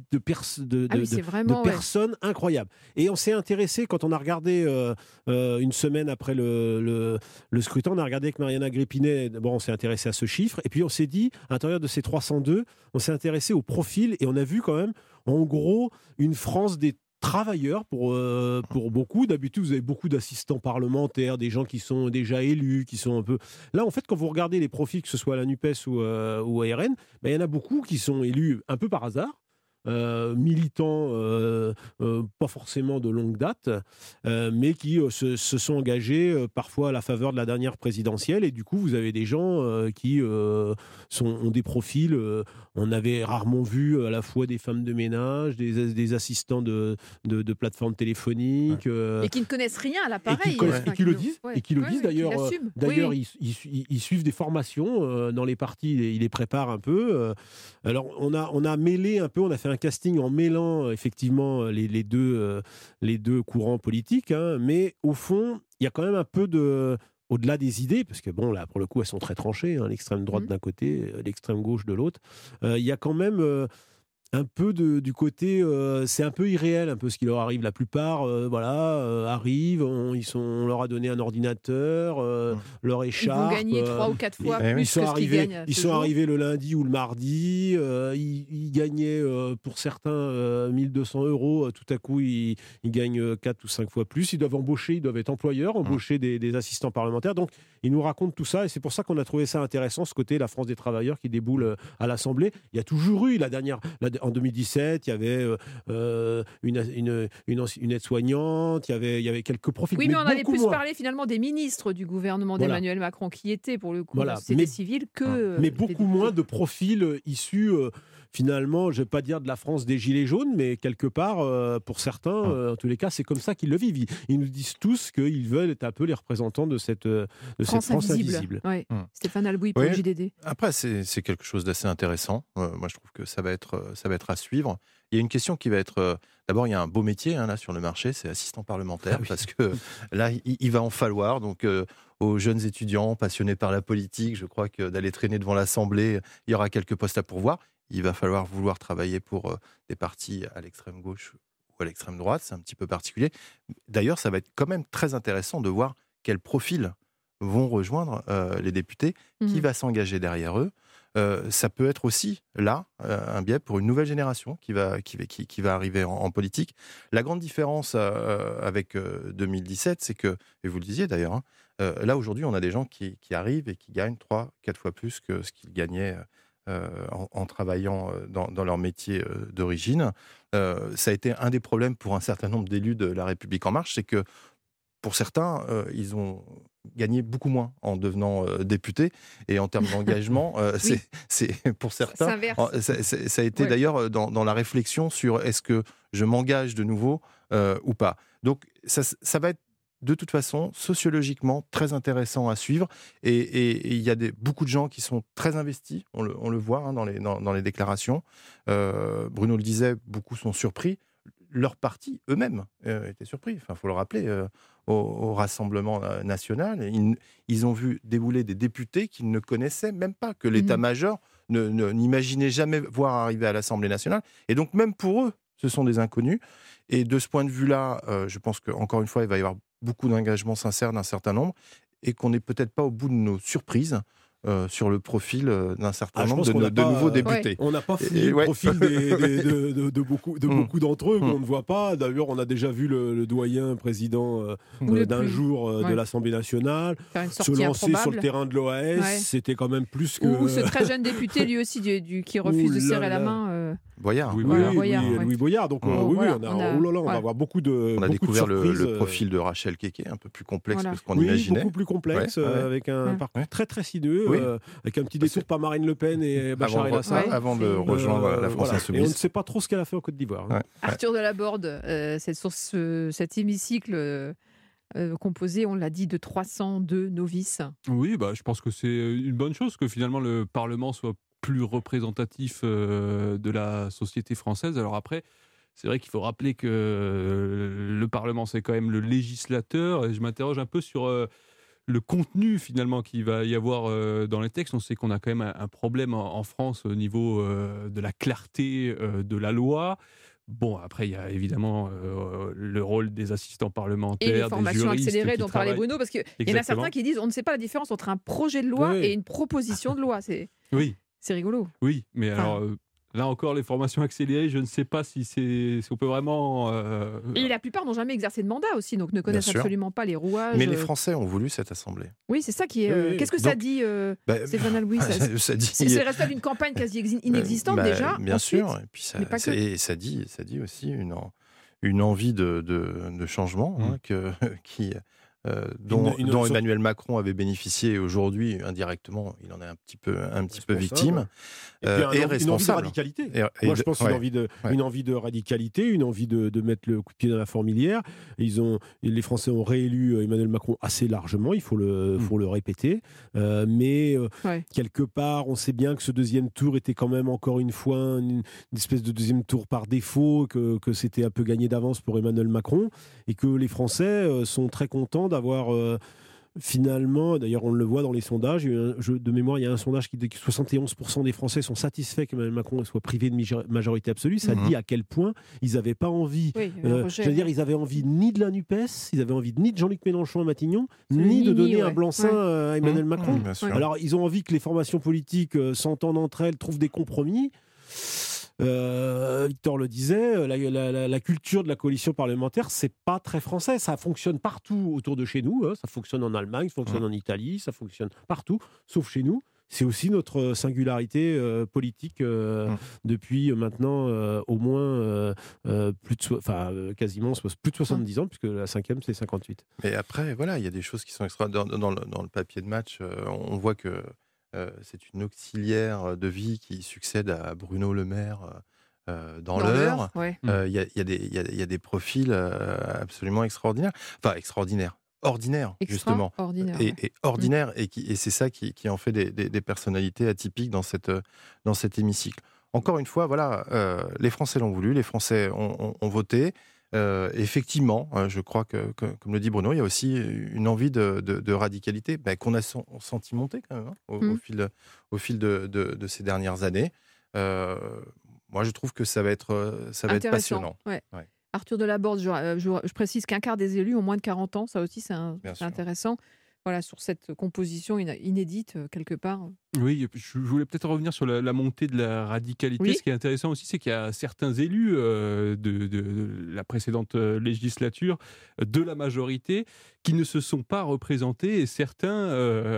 de personnes incroyables. Et on s'est intéressé, quand on a regardé une semaine après le scrutin, on a regardé avec Mariana Grépinet. D'abord, on s'est intéressé à ce chiffre, et puis on s'est dit, à l'intérieur de ces 302, on s'est intéressé au profil, et on a vu quand même, en gros, une France des travailleurs pour beaucoup. D'habitude, vous avez beaucoup d'assistants parlementaires, des gens qui sont déjà élus, qui sont un peu... Là, en fait, quand vous regardez les profils, que ce soit à la NUPES ou à RN, il y en a beaucoup qui sont élus un peu par hasard, militants pas forcément de longue date, mais qui se sont engagés parfois à la faveur de la dernière présidentielle, et du coup vous avez des gens qui ont des profils, on avait rarement vu à la fois des femmes de ménage, des assistants de plateformes téléphoniques, et qui ne connaissent rien à l'appareil, et qui le disent, d'ailleurs. D'ailleurs, ils suivent des formations dans les partis, ils les préparent un peu. Alors on a mêlé un peu, on a fait un casting en mêlant effectivement les deux courants politiques, hein, mais au fond, il y a quand même un peu au-delà des idées, parce que bon, là, pour le coup, elles sont très tranchées, hein, l'extrême droite d'un côté, l'extrême gauche de l'autre, il y a quand même un peu du côté, c'est un peu irréel, un peu ce qui leur arrive. La plupart, arrivent, on leur a donné un ordinateur, leur écharpe. Ils vont gagner 3 ou 4 fois plus que ce qu'ils gagnent. Ils sont arrivés le lundi ou le mardi, ils gagnaient pour certains 1200 €, tout à coup ils gagnent 4 ou 5 fois plus. Ils doivent être employeurs, embaucher des assistants parlementaires. Donc ils nous racontent tout ça, et c'est pour ça qu'on a trouvé ça intéressant, ce côté la France des travailleurs qui déboule à l'Assemblée. Il y a toujours eu en 2017, il y avait une aide-soignante, il y avait quelques profils. Oui, mais on avait plus parlé finalement des ministres du gouvernement d'Emmanuel Macron, qui étaient pour le coup la société civile que... Mais beaucoup moins de profils issus finalement, je ne vais pas dire de la France des Gilets jaunes, mais quelque part, pour certains, en tous les cas, c'est comme ça qu'ils le vivent. Ils nous disent tous qu'ils veulent être un peu les représentants de cette France invisible. Ouais. Stéphane Albouy pour le JDD. Après, c'est quelque chose d'assez intéressant. Moi, je trouve que ça va être à suivre. Il y a une question qui va être... D'abord, il y a un beau métier là, sur le marché, c'est assistant parlementaire, parce que là, il va en falloir. Donc, aux jeunes étudiants passionnés par la politique, je crois que d'aller traîner devant l'Assemblée, il y aura quelques postes à pourvoir. Il va falloir vouloir travailler pour des partis à l'extrême gauche ou à l'extrême droite, c'est un petit peu particulier. D'ailleurs, ça va être quand même très intéressant de voir quels profils vont rejoindre les députés, qui va s'engager derrière eux. Ça peut être aussi, là, un biais pour une nouvelle génération qui va arriver en politique. La grande différence avec 2017, c'est que, et vous le disiez d'ailleurs, là, aujourd'hui, on a des gens qui arrivent et qui gagnent 3-4 fois plus que ce qu'ils gagnaient en travaillant dans leur métier d'origine. Ça a été un des problèmes pour un certain nombre d'élus de La République En Marche, c'est que, pour certains, ils ont gagné beaucoup moins en devenant député, et en termes d'engagement, c'est pour certains, ça a été d'ailleurs dans la réflexion sur est-ce que je m'engage de nouveau ou pas. Donc ça va être de toute façon sociologiquement très intéressant à suivre, et il y a beaucoup de gens qui sont très investis, on le voit dans les déclarations. Bruno le disait, beaucoup sont surpris. Leur parti eux-mêmes étaient surpris. Enfin, faut le rappeler, au Rassemblement national, ils ont vu débouler des députés qu'ils ne connaissaient même pas, que l'état-major n'imaginait jamais voir arriver à l'Assemblée nationale. Et donc, même pour eux, ce sont des inconnus. Et de ce point de vue-là, je pense qu'encore une fois, il va y avoir beaucoup d'engagement sincère d'un certain nombre, et qu'on n'est peut-être pas au bout de nos surprises sur le profil d'un certain nombre de nouveaux députés. On n'a pas fouillé le profil de beaucoup d'entre eux, qu'on ne voit pas. D'ailleurs, on a déjà vu le doyen président d'un jour de l'Assemblée nationale se lancer sur le terrain de l'OAS. C'était quand même plus que... Ou ce très jeune député, lui aussi, qui refuse de serrer la main. Boyard. Louis Boyard. Donc, on va avoir beaucoup de... On a découvert le profil de Rachel Keke, un peu plus complexe que ce qu'on imaginait. Beaucoup plus complexe, avec un parcours très très sinueux. Avec un petit détour par Marine Le Pen et Bachar el-Assad. Avant de rejoindre la France Insoumise. Et on ne sait pas trop ce qu'elle a fait en Côte d'Ivoire. Arthur Delaborde, cet hémicycle composé, on l'a dit, de 302 novices. Oui, je pense que c'est une bonne chose que finalement le Parlement soit plus représentatif de la société française. Alors après, c'est vrai qu'il faut rappeler que le Parlement, c'est quand même le législateur, et je m'interroge un peu sur... le contenu finalement qu'il va y avoir dans les textes. On sait qu'on a quand même un problème en France au niveau de la clarté de la loi. Bon, après, il y a évidemment le rôle des assistants parlementaires, et les formations des juristes accélérées dont parlait Bruno, parce qu'il y en a certains qui disent on ne sait pas la différence entre un projet de loi et une proposition de loi. C'est rigolo. Oui, mais alors... Là encore, les formations accélérées, je ne sais pas si on peut vraiment... Et la plupart n'ont jamais exercé de mandat aussi, donc ne connaissent absolument pas les rouages. Mais les Français ont voulu cette assemblée. Oui, c'est ça qui est... Qu'est-ce que ça dit, Stéphane Albouy? Ça dit... C'est le résultat d'une campagne quasi inexistante déjà. Bien sûr, et puis ça dit aussi une envie de changement dont Emmanuel Macron avait bénéficié, et aujourd'hui, indirectement, il en est un petit peu victime, et responsable. Moi, je pense une envie de radicalité, une envie de mettre le coup de pied dans la fourmilière. Les Français ont réélu Emmanuel Macron assez largement, il faut le répéter. Mais quelque part, on sait bien que ce deuxième tour était quand même, encore une fois, une espèce de deuxième tour par défaut, que c'était un peu gagné d'avance pour Emmanuel Macron, et que les Français sont très contents d'avoir finalement, d'ailleurs on le voit dans les sondages, de mémoire il y a un sondage qui dit que 71% des Français sont satisfaits qu'Emmanuel Macron soit privé de majorité absolue. Ça dit à quel point ils n'avaient pas envie, ils avaient envie ni de la NUPES, ils avaient envie ni de Jean-Luc Mélenchon à Matignon, ni de donner un blanc-seing à Emmanuel Macron. Alors ils ont envie que les formations politiques s'entendent entre elles, trouvent des compromis. Victor le disait, la culture de la coalition parlementaire, c'est pas très français. Ça fonctionne partout autour de chez nous. Ça fonctionne en Allemagne, ça fonctionne en Italie, ça fonctionne partout, sauf chez nous. C'est aussi notre singularité politique depuis maintenant au moins quasiment plus de 70 ans, puisque la 5e, c'est 58. Mais après, voilà, il y a des choses qui sont extra. Dans le papier de match, on voit que c'est une auxiliaire de vie qui succède à Bruno Le Maire dans Dans l'Eure. ouais. Il y a des profils absolument extraordinaires. Enfin, extraordinaires. Ordinaires, justement. Extraordinaire. Et ordinaires. Et c'est ça qui en fait des personnalités atypiques dans cet hémicycle. Encore une fois, voilà, les Français l'ont voulu, les Français ont voté. Effectivement, je crois que, comme le dit Bruno, il y a aussi une envie de radicalité qu'on a senti monter quand même au fil de ces dernières années. Moi, je trouve que ça va être passionnant. Ouais. Ouais. Arthur Delaborde, je précise qu'un quart des élus ont moins de 40 ans. Ça aussi, c'est intéressant. Voilà, sur cette composition inédite, quelque part. Oui, je voulais peut-être revenir sur la montée de la radicalité. Oui. Ce qui est intéressant aussi, c'est qu'il y a certains élus de la précédente législature, de la majorité, qui ne se sont pas représentés, et certains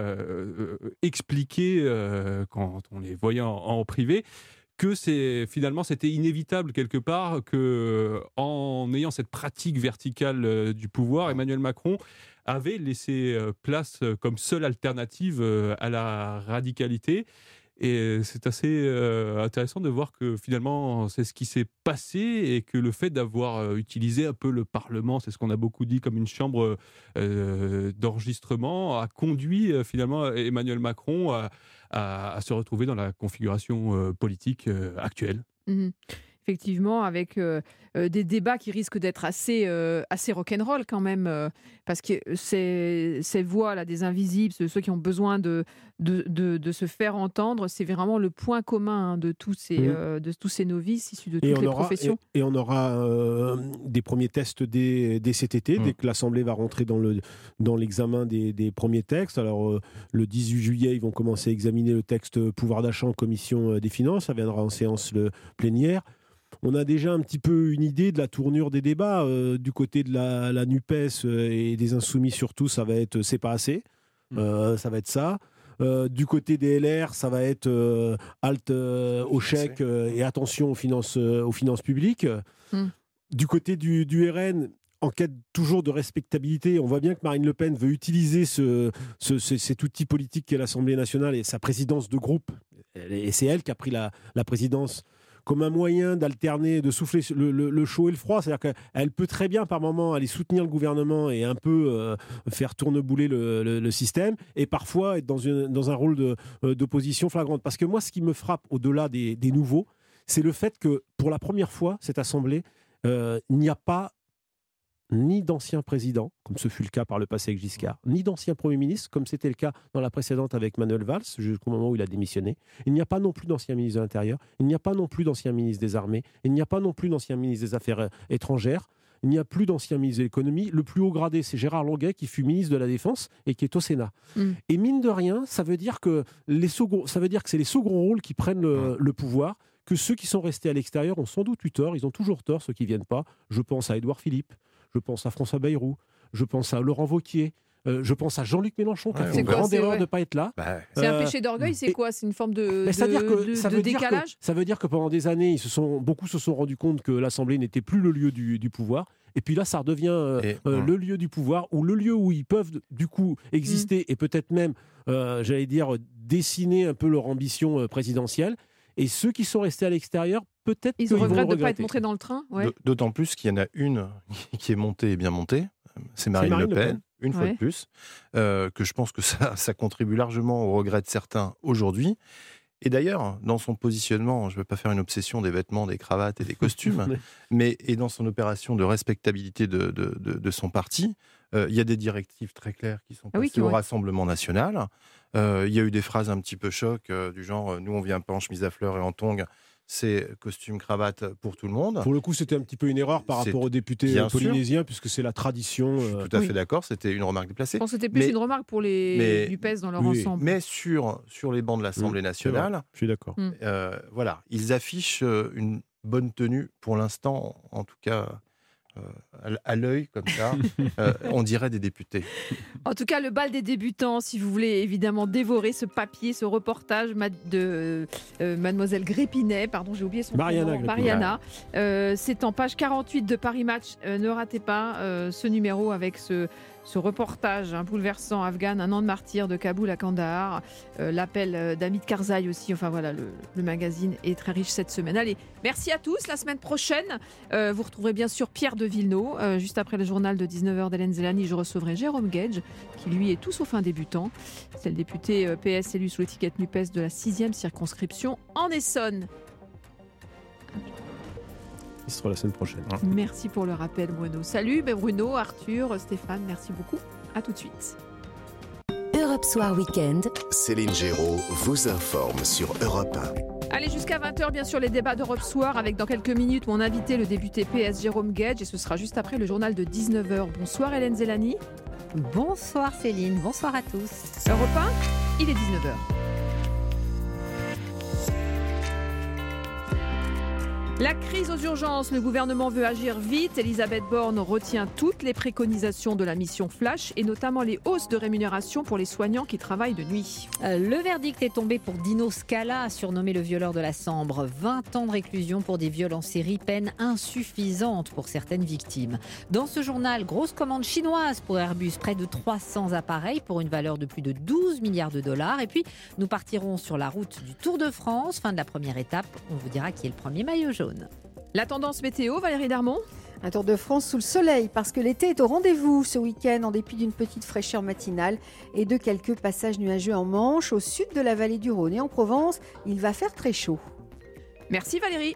expliquaient, quand on les voyait en privé, que c'était inévitable quelque part que, en ayant cette pratique verticale du pouvoir, Emmanuel Macron avait laissé place comme seule alternative à la radicalité. Et c'est assez intéressant de voir que finalement c'est ce qui s'est passé, et que le fait d'avoir utilisé un peu le Parlement, c'est ce qu'on a beaucoup dit, comme une chambre d'enregistrement, a conduit finalement Emmanuel Macron à se retrouver dans la configuration politique actuelle. Mmh. Effectivement, avec des débats qui risquent d'être assez rock'n'roll quand même, parce que ces voix-là des invisibles, de ceux qui ont besoin de se faire entendre, c'est vraiment le point commun de tous ces novices issus de toutes les professions. Et on aura des premiers tests dès cet été, dès que l'Assemblée va rentrer dans l'examen des premiers textes. Alors, le 18 juillet, ils vont commencer à examiner le texte pouvoir d'achat en commission des finances. Ça viendra en séance plénière. On a déjà un petit peu une idée de la tournure des débats. Du côté de la NUPES et des Insoumis surtout, ça va être c'est pas assez. Ça va être ça. Du côté des LR, ça va être halte au chèque et attention aux finances publiques. Du côté du RN, en quête toujours de respectabilité, on voit bien que Marine Le Pen veut utiliser cet outil politique qu'est l'Assemblée nationale et sa présidence de groupe. Et c'est elle qui a pris la présidence comme un moyen d'alterner, de souffler le chaud et le froid. C'est-à-dire qu'elle peut très bien, par moment, aller soutenir le gouvernement et un peu faire tournebouler le système, et parfois être dans un rôle d'opposition flagrante. Parce que moi, ce qui me frappe, au-delà des nouveaux, c'est le fait que, pour la première fois, cette Assemblée, il n'y a pas ni d'ancien président, comme ce fut le cas par le passé avec Giscard, ni d'ancien Premier ministre, comme c'était le cas dans la précédente avec Manuel Valls, jusqu'au moment où il a démissionné. Il n'y a pas non plus d'ancien ministre de l'Intérieur, il n'y a pas non plus d'ancien ministre des Armées, il n'y a pas non plus d'ancien ministre des Affaires étrangères, il n'y a plus d'ancien ministre de l'Économie. Le plus haut gradé, c'est Gérard Longuet, qui fut ministre de la Défense et qui est au Sénat. Et mine de rien, ça veut dire que c'est les seconds rôles qui prennent le pouvoir, que ceux qui sont restés à l'extérieur ont sans doute eu tort, ils ont toujours tort, ceux qui ne viennent pas. Je pense à Édouard Philippe, je pense à François Bayrou, je pense à Laurent Wauquiez, je pense à Jean-Luc Mélenchon, qui a fait une grande erreur de ne pas être là. C'est un péché d'orgueil, c'est quoi? C'est une forme de décalage? Ça veut dire que pendant des années, beaucoup se sont rendus compte que l'Assemblée n'était plus le lieu du pouvoir. Et puis là, ça redevient le lieu du pouvoir, ou le lieu où ils peuvent du coup exister et peut-être même, j'allais dire, dessiner un peu leur ambition présidentielle. Et ceux qui sont restés à l'extérieur, peut-être ils regrettent de ne pas être montrés dans le train. Ouais. D'autant plus qu'il y en a une qui est montée et bien montée, c'est Marine Le Pen, une fois de plus, que je pense que ça contribue largement au regret de certains aujourd'hui. Et d'ailleurs, dans son positionnement, je ne veux pas faire une obsession des vêtements, des cravates et des costumes, et dans son opération de respectabilité de son parti, il y a des directives très claires qui sont passées au Rassemblement national. Il y a eu des phrases un petit peu choc, du genre « nous, on vient pas en chemise à fleurs et en tongs ». C'est costume, cravate pour tout le monde. Pour le coup, c'était un petit peu une erreur par rapport aux députés polynésiens, puisque c'est la tradition. Je suis tout à fait d'accord, c'était une remarque déplacée. Je pense que c'était plus une remarque pour les NUPES dans leur ensemble. Mais sur les bancs de l'Assemblée nationale, je suis d'accord. Voilà, ils affichent une bonne tenue pour l'instant, en tout cas à l'œil, comme ça, on dirait des députés. En tout cas, le bal des débutants, si vous voulez évidemment dévorer ce papier, ce reportage de Mademoiselle Grépinet, pardon, j'ai oublié son prénom, Mariana. C'est en page 48 de Paris Match. Ne ratez pas ce numéro avec ce reportage bouleversant afghan, un an de martyr de Kaboul à Kandahar, l'appel d'Hamid Karzai aussi. Enfin voilà, le magazine est très riche cette semaine. Allez, merci à tous. La semaine prochaine, vous retrouverez bien sûr Pierre de Villeneuve. Juste après le journal de 19h d'Hélène Zélani, je recevrai Jérôme Gage, qui lui est tout sauf un débutant. C'est le député PS élu sous l'étiquette NUPES de la 6e circonscription en Essonne. Ce sera la semaine prochaine. Merci pour le rappel, Bruno. Salut Bruno, Arthur, Stéphane, merci beaucoup. À tout de suite. Europe Soir Weekend. Céline Géraud vous informe sur Europe 1. Allez, jusqu'à 20h, bien sûr, les débats d'Europe Soir avec dans quelques minutes mon invité, le député PS Jérôme Gage, et ce sera juste après le journal de 19h. Bonsoir Hélène Zélani. Bonsoir Céline, bonsoir à tous. Europe 1, il est 19h. La crise aux urgences, le gouvernement veut agir vite. Elisabeth Borne retient toutes les préconisations de la mission Flash et notamment les hausses de rémunération pour les soignants qui travaillent de nuit. Le verdict est tombé pour Dino Scala, surnommé le violeur de la Sambre. 20 ans de réclusion pour des viols en série, peine insuffisante pour certaines victimes. Dans ce journal, grosse commande chinoise pour Airbus, près de 300 appareils pour une valeur de plus de 12 milliards de dollars. Et puis, nous partirons sur la route du Tour de France. Fin de la première étape, on vous dira qui est le premier maillot jaune. La tendance météo, Valérie Darmon. Un Tour de France sous le soleil, parce que l'été est au rendez-vous ce week-end, en dépit d'une petite fraîcheur matinale et de quelques passages nuageux en Manche. Au sud de la vallée du Rhône et en Provence, il va faire très chaud. Merci Valérie.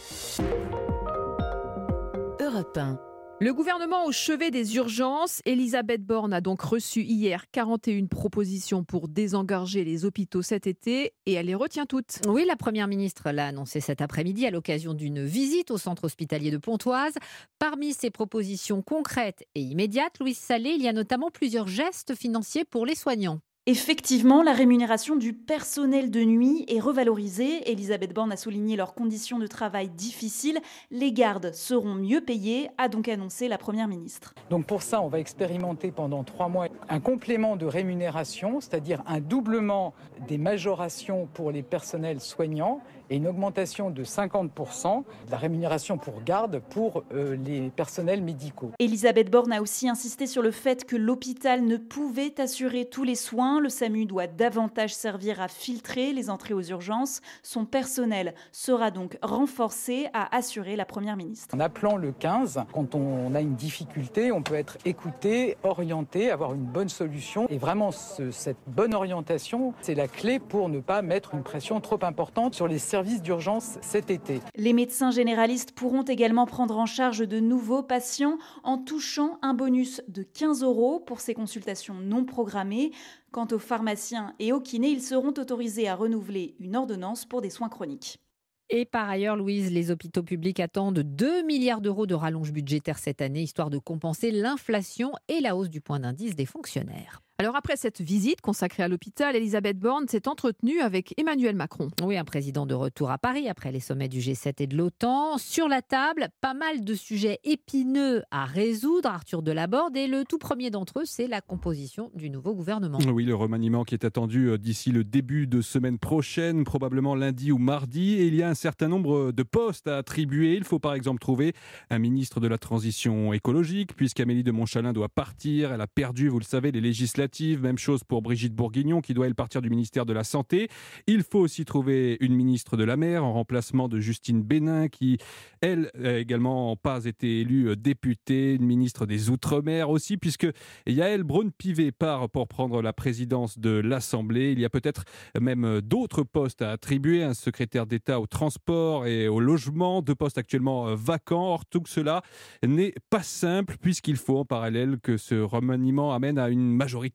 Europe 1. Le gouvernement au chevet des urgences. Elisabeth Borne a donc reçu hier 41 propositions pour désengorger les hôpitaux cet été et elle les retient toutes. Oui, la Première ministre l'a annoncé cet après-midi à l'occasion d'une visite au centre hospitalier de Pontoise. Parmi ces propositions concrètes et immédiates, Louise Salé, il y a notamment plusieurs gestes financiers pour les soignants. Effectivement, la rémunération du personnel de nuit est revalorisée. Elisabeth Borne a souligné leurs conditions de travail difficiles. Les gardes seront mieux payés, a donc annoncé la Première ministre. Donc pour ça, on va expérimenter pendant 3 mois un complément de rémunération, c'est-à-dire un doublement des majorations pour les personnels soignants et une augmentation de 50% de la rémunération pour garde pour les personnels médicaux. Elisabeth Borne a aussi insisté sur le fait que l'hôpital ne pouvait assurer tous les soins. Le SAMU doit davantage servir à filtrer les entrées aux urgences. Son personnel sera donc renforcé, a assuré la Première ministre. En appelant le 15, quand on a une difficulté, on peut être écouté, orienté, avoir une bonne solution. Et vraiment, cette bonne orientation, c'est la clé pour ne pas mettre une pression trop importante sur les services d'urgence cet été. Les médecins généralistes pourront également prendre en charge de nouveaux patients en touchant un bonus de 15 € pour ces consultations non programmées. Quant aux pharmaciens et aux kinés, ils seront autorisés à renouveler une ordonnance pour des soins chroniques. Et par ailleurs, Louise, les hôpitaux publics attendent 2 milliards d'euros de rallonge budgétaire cette année, histoire de compenser l'inflation et la hausse du point d'indice des fonctionnaires. Alors après cette visite consacrée à l'hôpital, Elisabeth Borne s'est entretenue avec Emmanuel Macron. Oui, un président de retour à Paris après les sommets du G7 et de l'OTAN. Sur la table, pas mal de sujets épineux à résoudre, Arthur Delaborde. Et le tout premier d'entre eux, c'est la composition du nouveau gouvernement. Oui, le remaniement qui est attendu d'ici le début de semaine prochaine, probablement lundi ou mardi. Et il y a un certain nombre de postes à attribuer. Il faut par exemple trouver un ministre de la transition écologique, puisqu'Amélie de Montchalin doit partir. Elle a perdu, vous le savez, les législatives. Même chose pour Brigitte Bourguignon qui doit elle partir du ministère de la Santé. Il faut aussi trouver une ministre de la Mer en remplacement de Justine Bénin qui, elle, n'a également pas été élue députée, une ministre des Outre-mer aussi, puisque Yaël Braun-Pivet part pour prendre la présidence de l'Assemblée. Il y a peut-être même d'autres postes à attribuer, un secrétaire d'État au transport et au logement, 2 postes actuellement vacants. Or, tout cela n'est pas simple puisqu'il faut en parallèle que ce remaniement amène à une majorité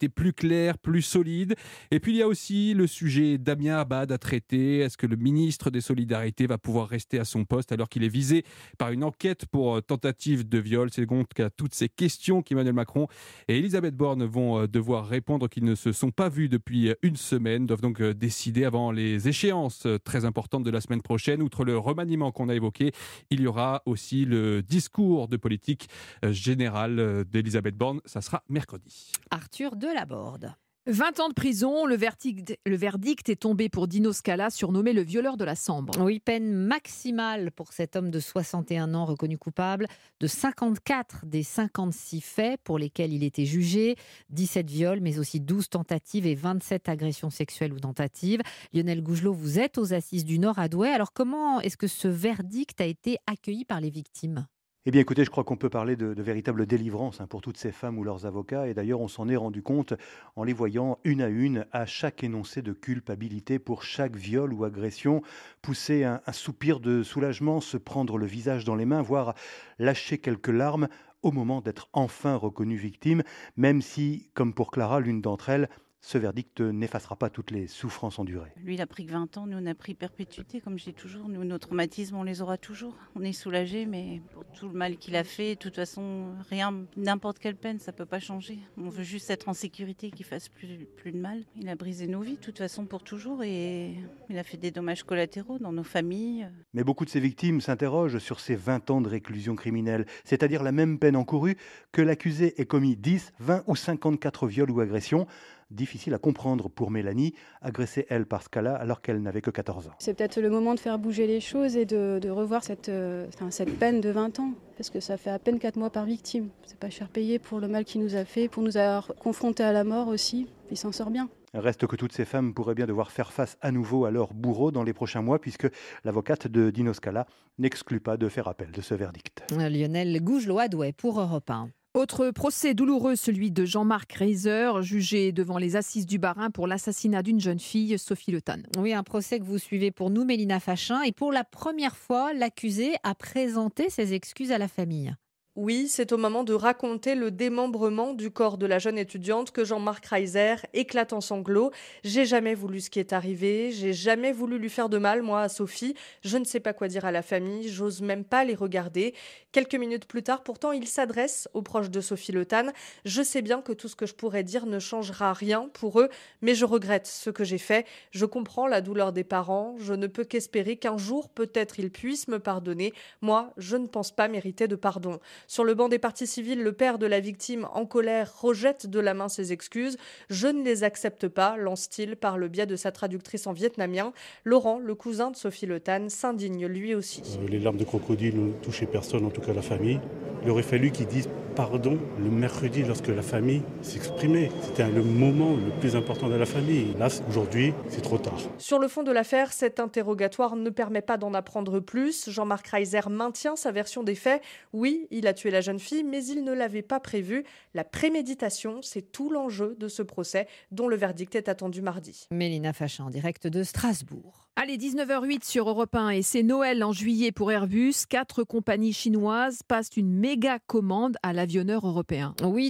été plus clair, plus solide. Et puis il y a aussi le sujet Damien Abad à traiter. Est-ce que le ministre des Solidarités va pouvoir rester à son poste alors qu'il est visé par une enquête pour tentative de viol? C'est donc à toutes ces questions qu'Emmanuel Macron et Elisabeth Borne vont devoir répondre, qu'ils ne se sont pas vus depuis une semaine, doivent donc décider avant les échéances très importantes de la semaine prochaine. Outre le remaniement qu'on a évoqué, il y aura aussi le discours de politique générale d'Elisabeth Borne. Ça sera mercredi. Arthur Delaborde. 20 ans de prison, le verdict est tombé pour Dino Scala, surnommé le violeur de la Sambre. Oui, peine maximale pour cet homme de 61 ans reconnu coupable de 54 des 56 faits pour lesquels il était jugé. 17 viols, mais aussi 12 tentatives et 27 agressions sexuelles ou tentatives. Lionel Gougelot, vous êtes aux Assises du Nord à Douai. Alors comment est-ce que ce verdict a été accueilli par les victimes ? Eh bien écoutez, je crois qu'on peut parler de véritable délivrance pour toutes ces femmes ou leurs avocats. Et d'ailleurs, on s'en est rendu compte en les voyant une à une à chaque énoncé de culpabilité pour chaque viol ou agression, pousser un soupir de soulagement, se prendre le visage dans les mains, voire lâcher quelques larmes au moment d'être enfin reconnues victimes, même si, comme pour Clara, l'une d'entre elles, ce verdict n'effacera pas toutes les souffrances endurées. Lui, il a pris que 20 ans, nous, on a pris perpétuité, comme je dis toujours. Nous, nos traumatismes, on les aura toujours. On est soulagés, mais pour tout le mal qu'il a fait, de toute façon, rien, n'importe quelle peine, ça ne peut pas changer. On veut juste être en sécurité, qu'il ne fasse plus de mal. Il a brisé nos vies, de toute façon, pour toujours, et il a fait des dommages collatéraux dans nos familles. Mais beaucoup de ces victimes s'interrogent sur ces 20 ans de réclusion criminelle, c'est-à-dire la même peine encourue que l'accusé ait commis 10, 20 ou 54 viols ou agressions. Difficile à comprendre pour Mélanie, agressée elle par Scala alors qu'elle n'avait que 14 ans. C'est peut-être le moment de faire bouger les choses et de revoir cette peine de 20 ans, parce que ça fait à peine 4 mois par victime. C'est pas cher payé pour le mal qu'il nous a fait, pour nous avoir confrontés à la mort aussi. Il s'en sort bien. Reste que toutes ces femmes pourraient bien devoir faire face à nouveau à leur bourreau dans les prochains mois, puisque l'avocate de Dino Scala n'exclut pas de faire appel de ce verdict. Lionel Gougelot à Douai pour Europe 1. Autre procès douloureux, celui de Jean-Marc Reiser, jugé devant les assises du Bas-Rhin pour l'assassinat d'une jeune fille, Sophie Le Tan. Oui, un procès que vous suivez pour nous, Mélina Fachin. Et pour la première fois, l'accusé a présenté ses excuses à la famille. Oui, c'est au moment de raconter le démembrement du corps de la jeune étudiante que Jean-Marc Reiser éclate en sanglots. J'ai jamais voulu ce qui est arrivé, j'ai jamais voulu lui faire de mal, moi, à Sophie. Je ne sais pas quoi dire à la famille, j'ose même pas les regarder. Quelques minutes plus tard, pourtant, il s'adresse aux proches de Sophie Le Tan. Je sais bien que tout ce que je pourrais dire ne changera rien pour eux, mais je regrette ce que j'ai fait. Je comprends la douleur des parents, je ne peux qu'espérer qu'un jour, peut-être, ils puissent me pardonner. Moi, je ne pense pas mériter de pardon. Sur le banc des parties civiles, le père de la victime, en colère, rejette de la main ses excuses. Je ne les accepte pas, lance-t-il par le biais de sa traductrice en vietnamien. Laurent, le cousin de Sophie Le Tan, s'indigne lui aussi. Les larmes de crocodile ne touchaient personne, en tout cas la famille. Il aurait fallu qu'ils disent pardon le mercredi lorsque la famille s'exprimait. C'était le moment le plus important de la famille. Là, aujourd'hui, c'est trop tard. Sur le fond de l'affaire, cet interrogatoire ne permet pas d'en apprendre plus. Jean-Marc Reiser maintient sa version des faits. Oui, il a tué la jeune fille, mais il ne l'avait pas prévu. La préméditation, c'est tout l'enjeu de ce procès, dont le verdict est attendu mardi. Mélina Fachin, en direct de Strasbourg. Allez, 19h08 sur Europe 1 et c'est Noël en juillet pour Airbus. 4 compagnies chinoises passent une méga commande à l'avionneur européen. Oui,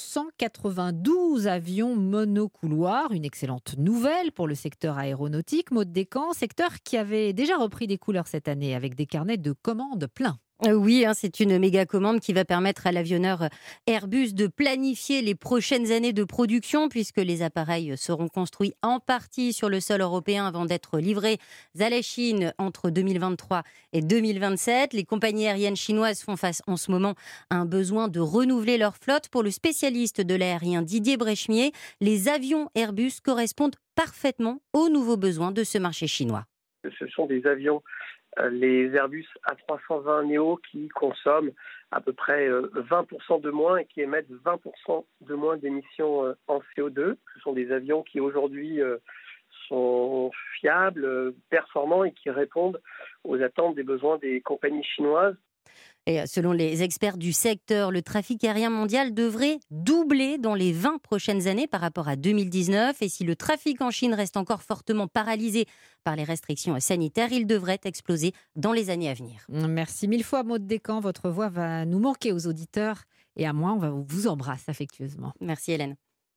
292 avions monocouloirs, une excellente nouvelle pour le secteur aéronautique. Maud Descamps, secteur qui avait déjà repris des couleurs cette année avec des carnets de commandes pleins. Oui, c'est une méga commande qui va permettre à l'avionneur Airbus de planifier les prochaines années de production puisque les appareils seront construits en partie sur le sol européen avant d'être livrés à la Chine entre 2023 et 2027. Les compagnies aériennes chinoises font face en ce moment à un besoin de renouveler leur flotte. Pour le spécialiste de l'aérien Didier Brechemier, les avions Airbus correspondent parfaitement aux nouveaux besoins de ce marché chinois. Ce sont des avions, les Airbus A320 Neo, qui consomment à peu près 20% de moins et qui émettent 20% de moins d'émissions en CO2. Ce sont des avions qui aujourd'hui sont fiables, performants et qui répondent aux attentes des besoins des compagnies chinoises. Et selon les experts du secteur, le trafic aérien mondial devrait doubler dans les 20 prochaines années par rapport à 2019. Et si le trafic en Chine reste encore fortement paralysé par les restrictions sanitaires, il devrait exploser dans les années à venir. Merci mille fois, Maud Descamps. Votre voix va nous manquer aux auditeurs et à moi. On vous embrasse affectueusement. Merci Hélène.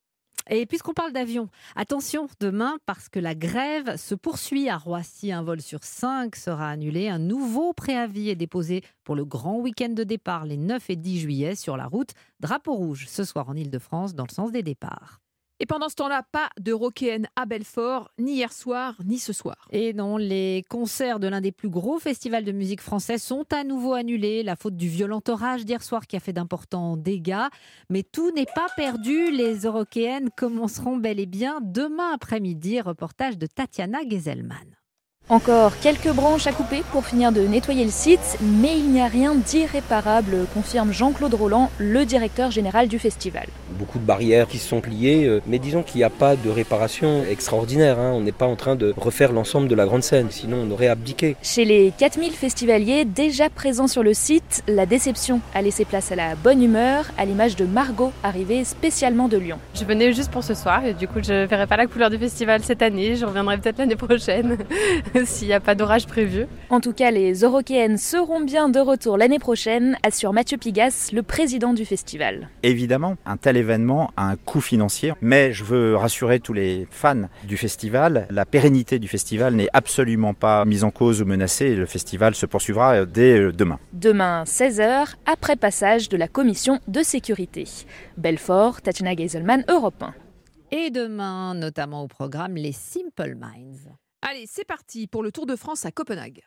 Et puisqu'on parle d'avion, attention demain parce que la grève se poursuit à Roissy. Un vol sur 5 sera annulé. Un nouveau préavis est déposé pour le grand week-end de départ les 9 et 10 juillet sur la route. Drapeau rouge ce soir en Ile-de-France dans le sens des départs. Et pendant ce temps-là, pas d'Eurokéenne à Belfort, ni hier soir, ni ce soir. Et non, les concerts de l'un des plus gros festivals de musique français sont à nouveau annulés. La faute du violent orage d'hier soir qui a fait d'importants dégâts. Mais tout n'est pas perdu. Les Eurokéennes commenceront bel et bien demain après-midi. Reportage de Tatiana Gezelman. Encore quelques branches à couper pour finir de nettoyer le site, mais il n'y a rien d'irréparable, confirme Jean-Claude Roland, le directeur général du festival. Beaucoup de barrières qui se sont pliées, mais disons qu'il n'y a pas de réparation extraordinaire. On n'est pas en train de refaire l'ensemble de la grande scène, sinon on aurait abdiqué. Chez les 4000 festivaliers déjà présents sur le site, la déception a laissé place à la bonne humeur, à l'image de Margot, arrivée spécialement de Lyon. Je venais juste pour ce soir et du coup je ne verrai pas la couleur du festival cette année, je reviendrai peut-être l'année prochaine. S'il n'y a pas d'orage prévu. En tout cas, les Eurokéennes seront bien de retour l'année prochaine, assure Mathieu Pigas, le président du festival. Évidemment, un tel événement a un coût financier, mais je veux rassurer tous les fans du festival, la pérennité du festival n'est absolument pas mise en cause ou menacée. Le festival se poursuivra dès demain. Demain, 16h, après passage de la commission de sécurité. Belfort, Tatiana Gezelman, Europe 1. Et demain, notamment au programme, les Simple Minds. Allez, c'est parti pour le Tour de France à Copenhague.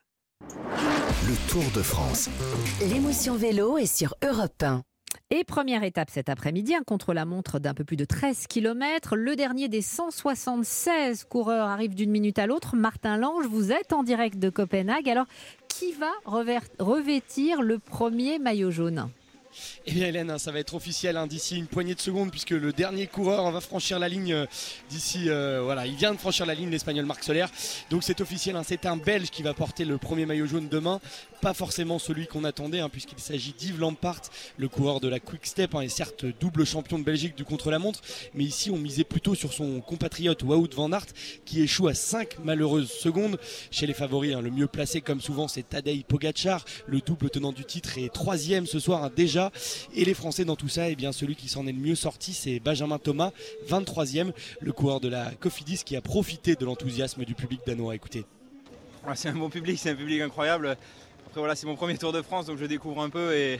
Le Tour de France. L'émotion vélo est sur Europe 1. Et première étape cet après-midi, un contre-la-montre d'un peu plus de 13 km. Le dernier des 176 coureurs arrive d'une minute à l'autre. Martin Lange, vous êtes en direct de Copenhague. Alors, qui va revêtir le premier maillot jaune ? Eh bien Hélène, ça va être officiel d'ici une poignée de secondes puisque le dernier coureur va franchir la ligne d'ici, il vient de franchir la ligne, l'Espagnol Marc Soler. Donc c'est officiel, c'est un Belge qui va porter le premier maillot jaune demain. Pas forcément celui qu'on attendait puisqu'il s'agit d'Yves Lampaert, le coureur de la Quick Step, et certes double champion de Belgique du contre-la-montre. Mais ici on misait plutôt sur son compatriote Wout van Aert qui échoue à 5 malheureuses secondes. Chez les favoris, le mieux placé comme souvent c'est Tadej Pogačar, le double tenant du titre est 3e ce soir déjà. Et les Français dans tout ça, celui qui s'en est le mieux sorti, c'est Benjamin Thomas, 23e, le coureur de la Cofidis qui a profité de l'enthousiasme du public danois. Écoutez. C'est un bon public, c'est un public incroyable. Après c'est mon premier Tour de France, donc je découvre un peu et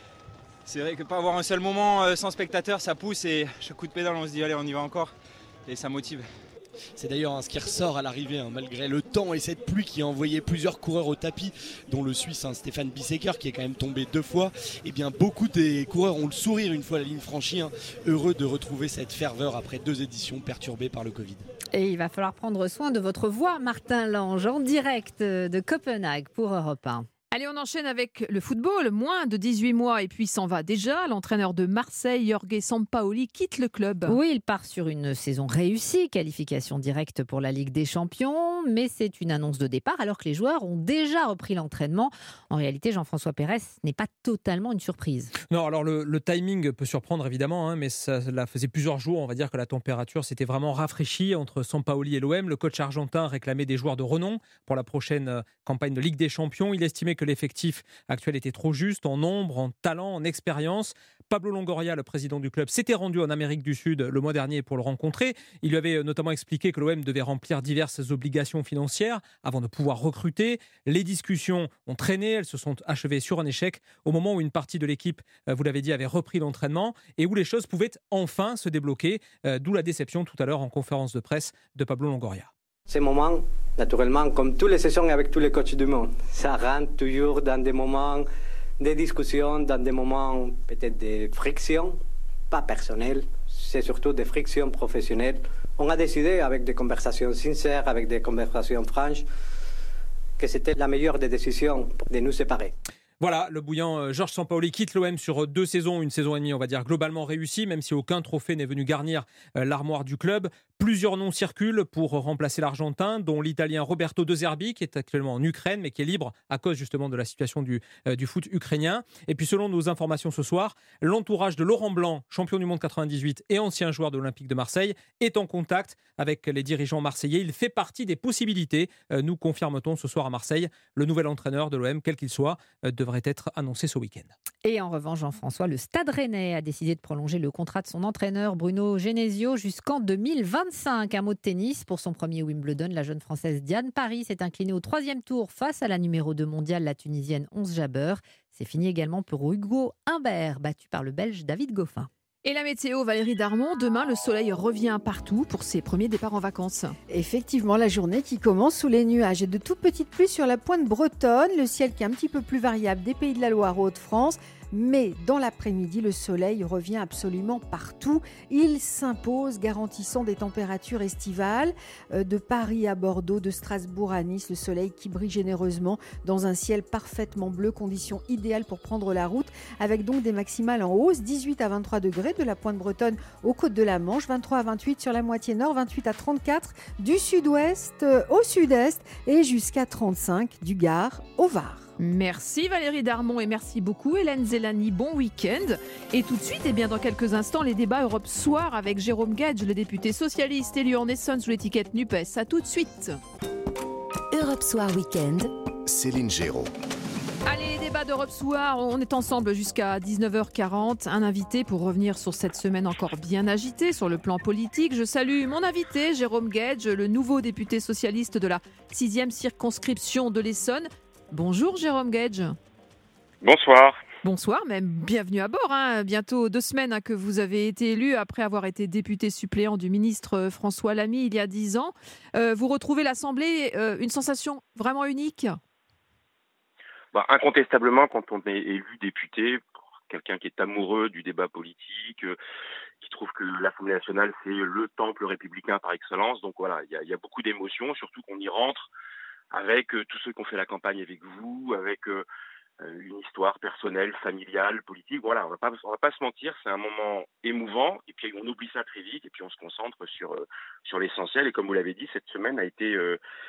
c'est vrai que pas avoir un seul moment sans spectateurs, ça pousse et chaque coup de pédale on se dit allez on y va encore et ça motive. C'est d'ailleurs ce qui ressort à l'arrivée, malgré le temps et cette pluie qui a envoyé plusieurs coureurs au tapis, dont le Suisse Stéphane Bissecker qui est quand même tombé 2 fois. Beaucoup des coureurs ont le sourire une fois la ligne franchie, heureux de retrouver cette ferveur après 2 éditions perturbées par le Covid. Et il va falloir prendre soin de votre voix, Martin Lange, en direct de Copenhague pour Europe 1. Allez, on enchaîne avec le football. Moins de 18 mois et puis s'en va déjà. L'entraîneur de Marseille, Jorge Sampaoli, quitte le club. Oui, il part sur une saison réussie, qualification directe pour la Ligue des Champions, mais c'est une annonce de départ alors que les joueurs ont déjà repris l'entraînement. En réalité, Jean-François Pérez n'est pas totalement une surprise. Non, alors le timing peut surprendre évidemment, mais cela faisait plusieurs jours, on va dire que la température s'était vraiment rafraîchie entre Sampaoli et l'OM. Le coach argentin réclamait des joueurs de renom pour la prochaine campagne de Ligue des Champions. Il estimait que l'effectif actuel était trop juste en nombre, en talent, en expérience. Pablo Longoria, le président du club, s'était rendu en Amérique du Sud le mois dernier pour le rencontrer. Il lui avait notamment expliqué que l'OM devait remplir diverses obligations financières avant de pouvoir recruter. Les discussions ont traîné, elles se sont achevées sur un échec au moment où une partie de l'équipe, vous l'avez dit, avait repris l'entraînement et où les choses pouvaient enfin se débloquer, d'où la déception tout à l'heure en conférence de presse de Pablo Longoria. Ces moments, naturellement, comme toutes les saisons avec tous les coachs du monde, ça rentre toujours dans des moments de discussion, dans des moments peut-être de friction, pas personnelles, c'est surtout des frictions professionnelles. On a décidé avec des conversations sincères, avec des conversations franches, que c'était la meilleure des décisions de nous séparer. Voilà, le bouillant Georges Sampaoli quitte l'OM sur 2 saisons, une saison et demie, on va dire globalement réussie, même si aucun trophée n'est venu garnir l'armoire du club. Plusieurs noms circulent pour remplacer l'Argentin, dont l'Italien Roberto De Zerbi, qui est actuellement en Ukraine, mais qui est libre à cause justement de la situation du foot ukrainien. Et puis selon nos informations ce soir, l'entourage de Laurent Blanc, champion du monde 98 et ancien joueur de l'Olympique de Marseille, est en contact avec les dirigeants marseillais. Il fait partie des possibilités, nous confirme-t-on ce soir à Marseille. Le nouvel entraîneur de l'OM, quel qu'il soit, devrait être annoncé ce week-end. Et en revanche, Jean-François, le Stade Rennais a décidé de prolonger le contrat de son entraîneur Bruno Genesio jusqu'en 2025. Un mot de tennis. Pour son premier Wimbledon, la jeune Française Diane Paris s'est inclinée au 3e tour face à la numéro 2 mondiale, la Tunisienne Ons Jabeur. C'est fini également pour Hugo Humbert, battu par le Belge David Goffin. Et la météo, Valérie Darmon, demain le soleil revient partout pour ses premiers départs en vacances. Effectivement, la journée qui commence sous les nuages et de toutes petites pluies sur la pointe bretonne, le ciel qui est un petit peu plus variable des Pays de la Loire aux Hauts-de-France. Mais dans l'après-midi, le soleil revient absolument partout. Il s'impose, garantissant des températures estivales. De Paris à Bordeaux, de Strasbourg à Nice, le soleil qui brille généreusement dans un ciel parfaitement bleu, condition idéale pour prendre la route, avec donc des maximales en hausse, 18 à 23 degrés de la pointe bretonne aux côtes de la Manche, 23 à 28 sur la moitié nord, 28 à 34 du sud-ouest au sud-est et jusqu'à 35 du Gard au Var. Merci Valérie Darmon et merci beaucoup Hélène Zélani. Bon week-end. Et tout de suite, dans quelques instants, les débats Europe Soir avec Jérôme Gage, le député socialiste élu en Essonne sous l'étiquette NUPES. À tout de suite. Europe Soir Week-end. Céline Géraud. Allez, les débats d'Europe Soir, on est ensemble jusqu'à 19h40. Un invité pour revenir sur cette semaine encore bien agitée sur le plan politique. Je salue mon invité, Jérôme Gage, le nouveau député socialiste de la 6e circonscription de l'Essonne. Bonjour Jérôme Gage. Bonsoir. Bonsoir, même bienvenue à bord. Bientôt 2 semaines que vous avez été élu après avoir été député suppléant du ministre François Lamy il y a 10 ans. Vous retrouvez l'Assemblée, une sensation vraiment unique ? Incontestablement, quand on est élu député, quelqu'un qui est amoureux du débat politique, qui trouve que l'Assemblée nationale c'est le temple républicain par excellence. Donc voilà, il y a beaucoup d'émotions, surtout qu'on y rentre avec tous ceux qui ont fait la campagne avec vous, avec une histoire personnelle, familiale, politique. Voilà, on va pas se mentir, c'est un moment émouvant, et puis on oublie ça très vite, et puis on se concentre sur l'essentiel. Et comme vous l'avez dit, cette semaine a été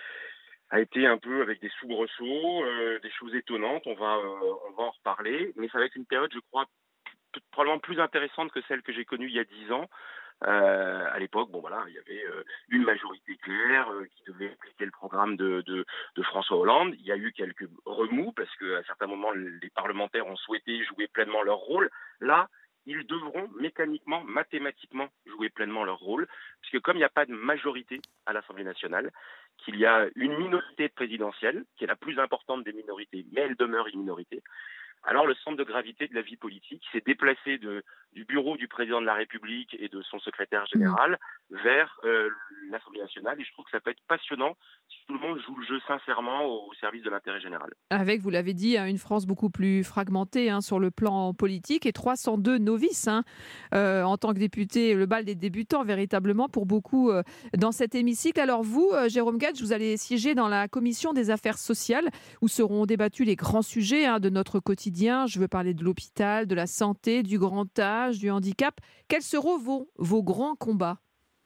un peu avec des soubresauts, des choses étonnantes. On va en reparler, mais ça va être une période, je crois, probablement plus intéressante que celle que j'ai connue il y a 10 ans. À l'époque, il y avait une majorité claire qui devait appliquer le programme de François Hollande. Il y a eu quelques remous parce qu'à certains moments, les parlementaires ont souhaité jouer pleinement leur rôle. Là, ils devront mécaniquement, mathématiquement jouer pleinement leur rôle, puisque comme il n'y a pas de majorité à l'Assemblée nationale, qu'il y a une minorité présidentielle, qui est la plus importante des minorités, mais elle demeure une minorité, alors le centre de gravité de la vie politique s'est déplacé du bureau du président de la République et de son secrétaire général vers l'Assemblée nationale. Et je trouve que ça peut être passionnant si tout le monde joue le jeu sincèrement au service de l'intérêt général. Avec, vous l'avez dit, une France beaucoup plus fragmentée sur le plan politique et 302 novices en tant que député, le bal des débutants véritablement pour beaucoup dans cet hémicycle. Alors vous, Jérôme Gage, vous allez siéger dans la commission des affaires sociales où seront débattus les grands sujets de notre quotidien. Je veux parler de l'hôpital, de la santé, du grand âge, du handicap. Quels seront vos grands combats ?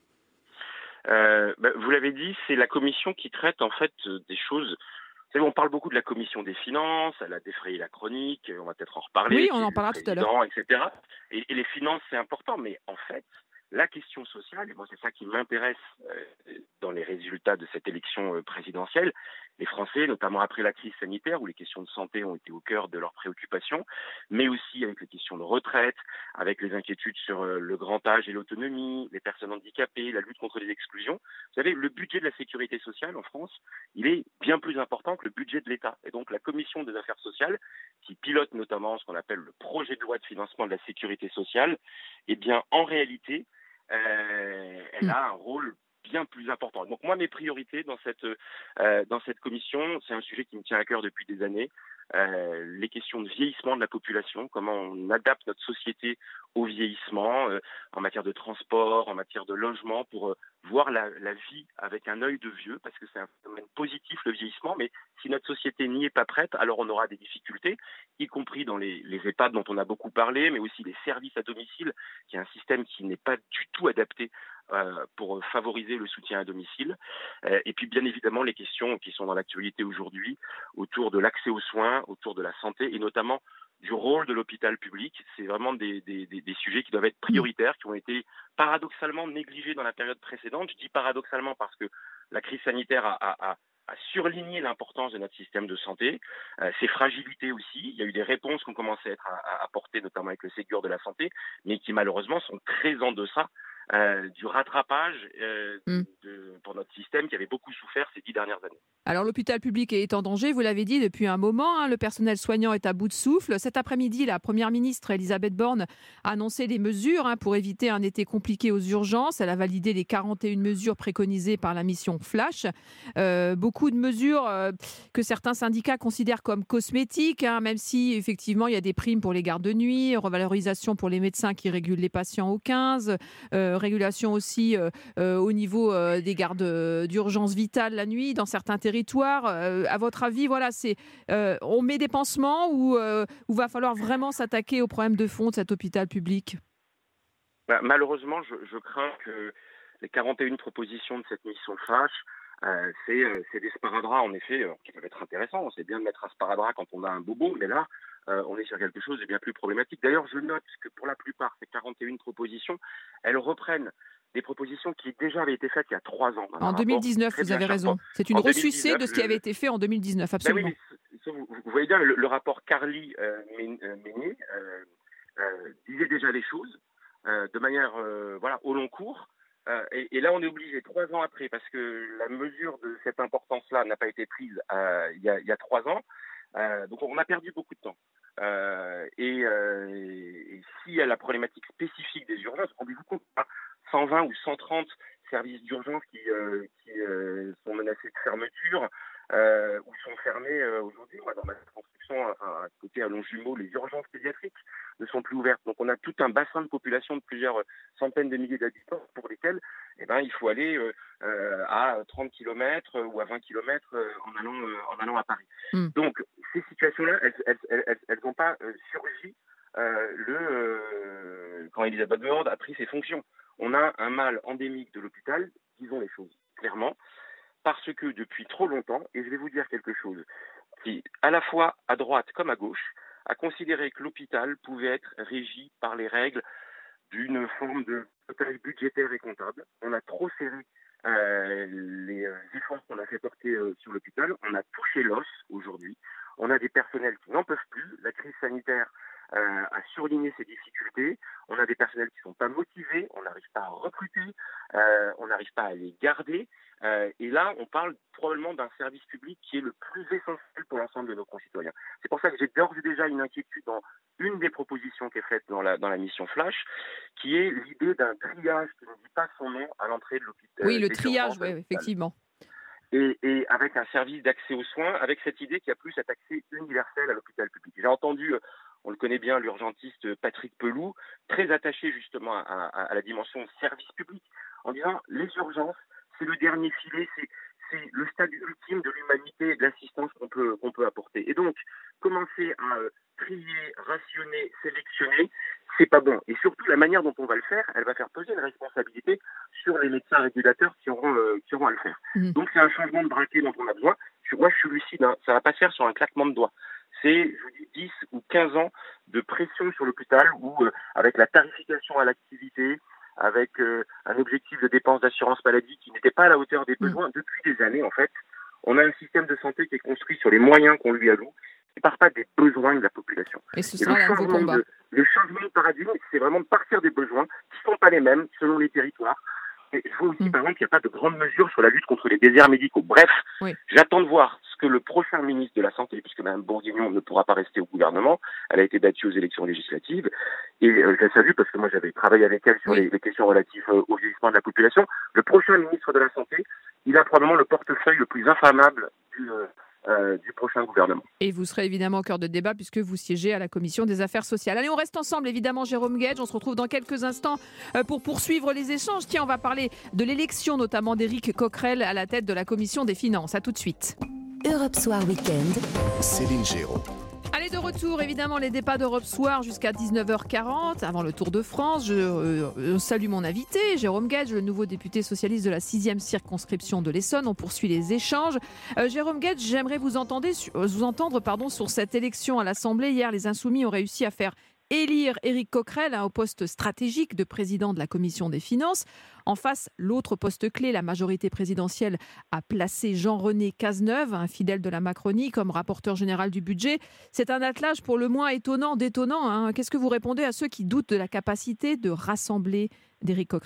Vous l'avez dit, c'est la commission qui traite en fait des choses. Vous savez, on parle beaucoup de la commission des finances, elle a défrayé la chronique, on va peut-être en reparler. Oui, on en parlera tout à l'heure. Etc. Et les finances, c'est important, mais en fait, la question sociale, et moi c'est ça qui m'intéresse dans les résultats de cette élection présidentielle, les Français, notamment après la crise sanitaire où les questions de santé ont été au cœur de leurs préoccupations, mais aussi avec les questions de retraite, avec les inquiétudes sur le grand âge et l'autonomie, les personnes handicapées, la lutte contre les exclusions. Vous savez, le budget de la sécurité sociale en France, il est bien plus important que le budget de l'État. Et donc la commission des affaires sociales, qui pilote notamment ce qu'on appelle le projet de loi de financement de la sécurité sociale, eh bien en réalité, elle a un rôle bien plus important. Donc moi, mes priorités dans cette commission, c'est un sujet qui me tient à cœur depuis des années. Les questions de vieillissement de la population, comment on adapte notre société au vieillissement en matière de transport, en matière de logement, pour voir la vie avec un œil de vieux, parce que c'est un phénomène positif, le vieillissement, mais si notre société n'y est pas prête, alors on aura des difficultés, y compris dans les EHPAD dont on a beaucoup parlé, mais aussi les services à domicile, qui est un système qui n'est pas du tout adapté pour favoriser le soutien à domicile. Et puis bien évidemment les questions qui sont dans l'actualité aujourd'hui autour de l'accès aux soins, autour de la santé et notamment du rôle de l'hôpital public. C'est vraiment des sujets qui doivent être prioritaires, qui ont été paradoxalement négligés dans la période précédente. Je dis paradoxalement parce que la crise sanitaire a surligné l'importance de notre système de santé, ses fragilités aussi. Il y a eu des réponses qui ont commencé à être apportées, notamment avec le Ségur de la santé, mais qui malheureusement sont très en deçà du rattrapage pour notre système qui avait beaucoup souffert ces 10 dernières années. Alors l'hôpital public est en danger, vous l'avez dit depuis un moment, le personnel soignant est à bout de souffle. Cet après-midi, la première ministre Elisabeth Borne a annoncé les mesures pour éviter un été compliqué aux urgences. Elle a validé les 41 mesures préconisées par la mission Flash. Beaucoup de mesures que certains syndicats considèrent comme cosmétiques, même si effectivement il y a des primes pour les gardes de nuit, revalorisation pour les médecins qui régulent les patients au 15, régulation aussi au niveau des gardes d'urgence vitale la nuit dans certains territoires. À votre avis, on met des pansements ou va falloir vraiment s'attaquer au problème de fond de cet hôpital public ? Malheureusement, je crains que les 41 propositions de cette mission Flash, c'est des sparadraps en effet qui peuvent être intéressants. C'est bien de mettre un sparadrap quand on a un bobo, mais là, on est sur quelque chose de bien plus problématique. D'ailleurs, je note que pour la plupart, ces 41 propositions, elles reprennent des propositions qui déjà avaient été faites il y a 3 ans. En 2019, vous avez raison. C'est une ressucée de ce qui avait été fait en 2019, absolument. Ben oui, vous voyez bien, le rapport Carly-Meunier disait déjà les choses de manière au long cours. Et là, on est obligé 3 ans après, parce que la mesure de cette importance-là n'a pas été prise il y a 3 ans. Donc, on a perdu beaucoup de temps. Et s'il y a la problématique spécifique des urgences, rendez-vous compte, 120 ou 130 services d'urgence qui sont menacés de fermeture ou sont fermés aujourd'hui. Moi, dans ma construction, à côté à Longjumeau, les urgences pédiatriques ne sont plus ouvertes. Donc, on a tout un bassin de population de plusieurs centaines de milliers d'habitants pour lesquels il faut aller à 30 km ou à 20 km en allant à Paris. Donc, ces situations-là, elles n'ont pas surgi quand Elisabeth Borne a pris ses fonctions. On a un mal endémique de l'hôpital, disons les choses clairement, parce que depuis trop longtemps, et je vais vous dire quelque chose, qui, à la fois à droite comme à gauche, a considéré que l'hôpital pouvait être régi par les règles d'une forme de pilotage budgétaire et comptable. On a trop serré les efforts qu'on a fait porter sur l'hôpital. On a touché l'os aujourd'hui. On a des personnels qui n'en peuvent plus. La crise sanitaire a surligné ces difficultés. On a des personnels qui ne sont pas motivés. On n'arrive pas à recruter. On n'arrive pas à les garder. Et là, on parle probablement d'un service public qui est le plus essentiel pour l'ensemble de nos concitoyens. C'est pour ça que j'ai d'ores et déjà une inquiétude dans une des propositions qui est faite dans la mission Flash, qui est l'idée d'un triage qui ne dit pas son nom à l'entrée de l'hôpital. Oui, le triage, oui, effectivement. Et avec un service d'accès aux soins, avec cette idée qu'il n'y a plus cet accès universel à l'hôpital public. J'ai entendu, on le connaît bien, l'urgentiste Patrick Pelloux, très attaché justement à la dimension service public, en disant les urgences, c'est le dernier filet, c'est le stade ultime de l'humanité et de l'assistance qu'on peut apporter. Et donc, commencer à trier, rationner, sélectionner, c'est pas bon. Et surtout, la manière dont on va le faire, elle va faire peser une responsabilité sur les médecins régulateurs qui auront à le faire. Donc, c'est un changement de braquet dont on a besoin. Moi, je suis lucide, ça va pas se faire sur un claquement de doigts. C'est, je vous dis, 10 ou 15 ans de pression sur l'hôpital où, avec la tarification à l'activité, avec un objectif de dépenses d'assurance maladie qui n'était pas à la hauteur des besoins depuis des années, en fait, on a un système de santé qui est construit sur les moyens qu'on lui alloue, qui ne part pas des besoins de la population. Et ce sera un nouveau combat. Le changement de paradigme, c'est vraiment de partir des besoins qui ne sont pas les mêmes selon les territoires. Et je vois aussi, par exemple, qu'il n'y a pas de grandes mesures sur la lutte contre les déserts médicaux. Bref, j'attends de voir ce que le prochain ministre de la Santé, puisque Mme Bourguignon ne pourra pas rester au gouvernement, elle a été battue aux élections législatives, et je l'ai salué parce que moi j'avais travaillé avec elle sur les questions relatives au vieillissement de la population. Le prochain ministre de la Santé, il a probablement le portefeuille le plus inflammable du prochain gouvernement. Et vous serez évidemment au cœur de débat puisque vous siégez à la Commission des Affaires sociales. Allez, on reste ensemble évidemment, Jérôme Guedj. On se retrouve dans quelques instants pour poursuivre les échanges. Tiens, on va parler de l'élection notamment d'Éric Coquerel à la tête de la Commission des Finances. À tout de suite. Europe Soir Weekend. Céline Géraud. Allez, de retour, évidemment, les débats d'Europe Soir jusqu'à 19h40, avant le Tour de France. Je salue mon invité, Jérôme Guedj, le nouveau député socialiste de la 6e circonscription de l'Essonne. On poursuit les échanges. Jérôme Guedj, j'aimerais vous entendre sur cette élection à l'Assemblée. Hier, les Insoumis ont réussi à faire élire Éric Coquerel au poste stratégique de président de la Commission des Finances. En face, l'autre poste clé, la majorité présidentielle a placé Jean-René Cazeneuve, un fidèle de la Macronie, comme rapporteur général du budget. C'est un attelage pour le moins étonnant d'étonnant, hein. Qu'est-ce que vous répondez à ceux qui doutent de la capacité de rassembler d'Éric Coquerel ?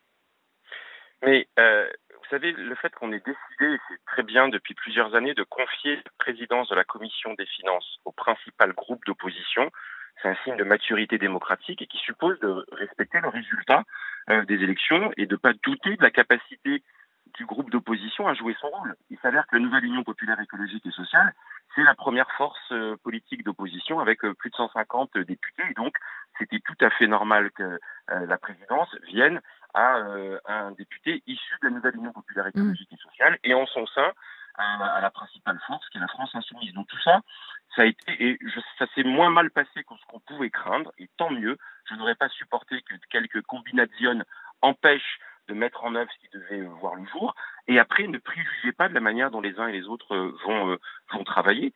Mais vous savez, le fait qu'on ait décidé, et c'est très bien depuis plusieurs années, de confier la présidence de la Commission des Finances au principal groupe d'opposition, c'est un signe de maturité démocratique et qui suppose de respecter le résultat des élections et de ne pas douter de la capacité du groupe d'opposition à jouer son rôle. Il s'avère que la nouvelle Union populaire écologique et sociale, c'est la première force politique d'opposition avec plus de 150 députés. Et donc, c'était tout à fait normal que la présidence vienne à un député issu de la nouvelle Union populaire écologique et sociale et en son sein à la principale force qui est la France insoumise. Donc tout ça, ça a été, et ça s'est moins mal passé que ce qu'on pouvait craindre, et tant mieux. Je n'aurais pas supporté que quelques combinations empêchent de mettre en œuvre ce qui devait voir le jour. Et après, ne préjugez pas de la manière dont les uns et les autres vont travailler.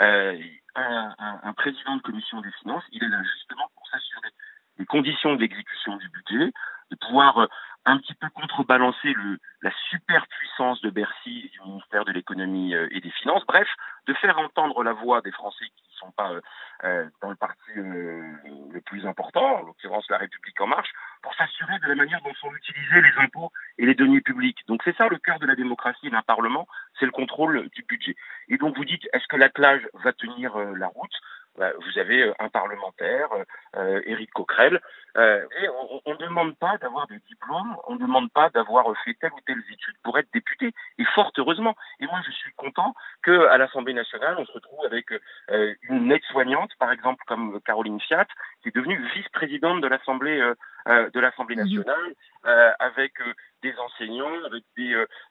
Un président de commission des finances, il est là justement pour s'assurer des conditions d'exécution du budget, de pouvoir un petit peu contrebalancer la superpuissance de Bercy et du ministère de l'économie et des finances. Bref, de faire entendre la voix des Français qui ne sont pas dans le parti le plus important, en l'occurrence la République En Marche, pour s'assurer de la manière dont sont utilisés les impôts et les deniers publics. Donc c'est ça le cœur de la démocratie d'un Parlement, c'est le contrôle du budget. Et donc vous dites, est-ce que l'attelage va tenir la route ? Vous avez un parlementaire, Éric Coquerel, et on ne demande pas d'avoir des diplômes, on ne demande pas d'avoir fait telle ou telle étude pour être député, et fort heureusement. Et moi, je suis content qu'à l'Assemblée nationale, on se retrouve avec une aide-soignante, par exemple, comme Caroline Fiat, qui est devenue vice-présidente de l'Assemblée nationale, avec des enseignants, avec des...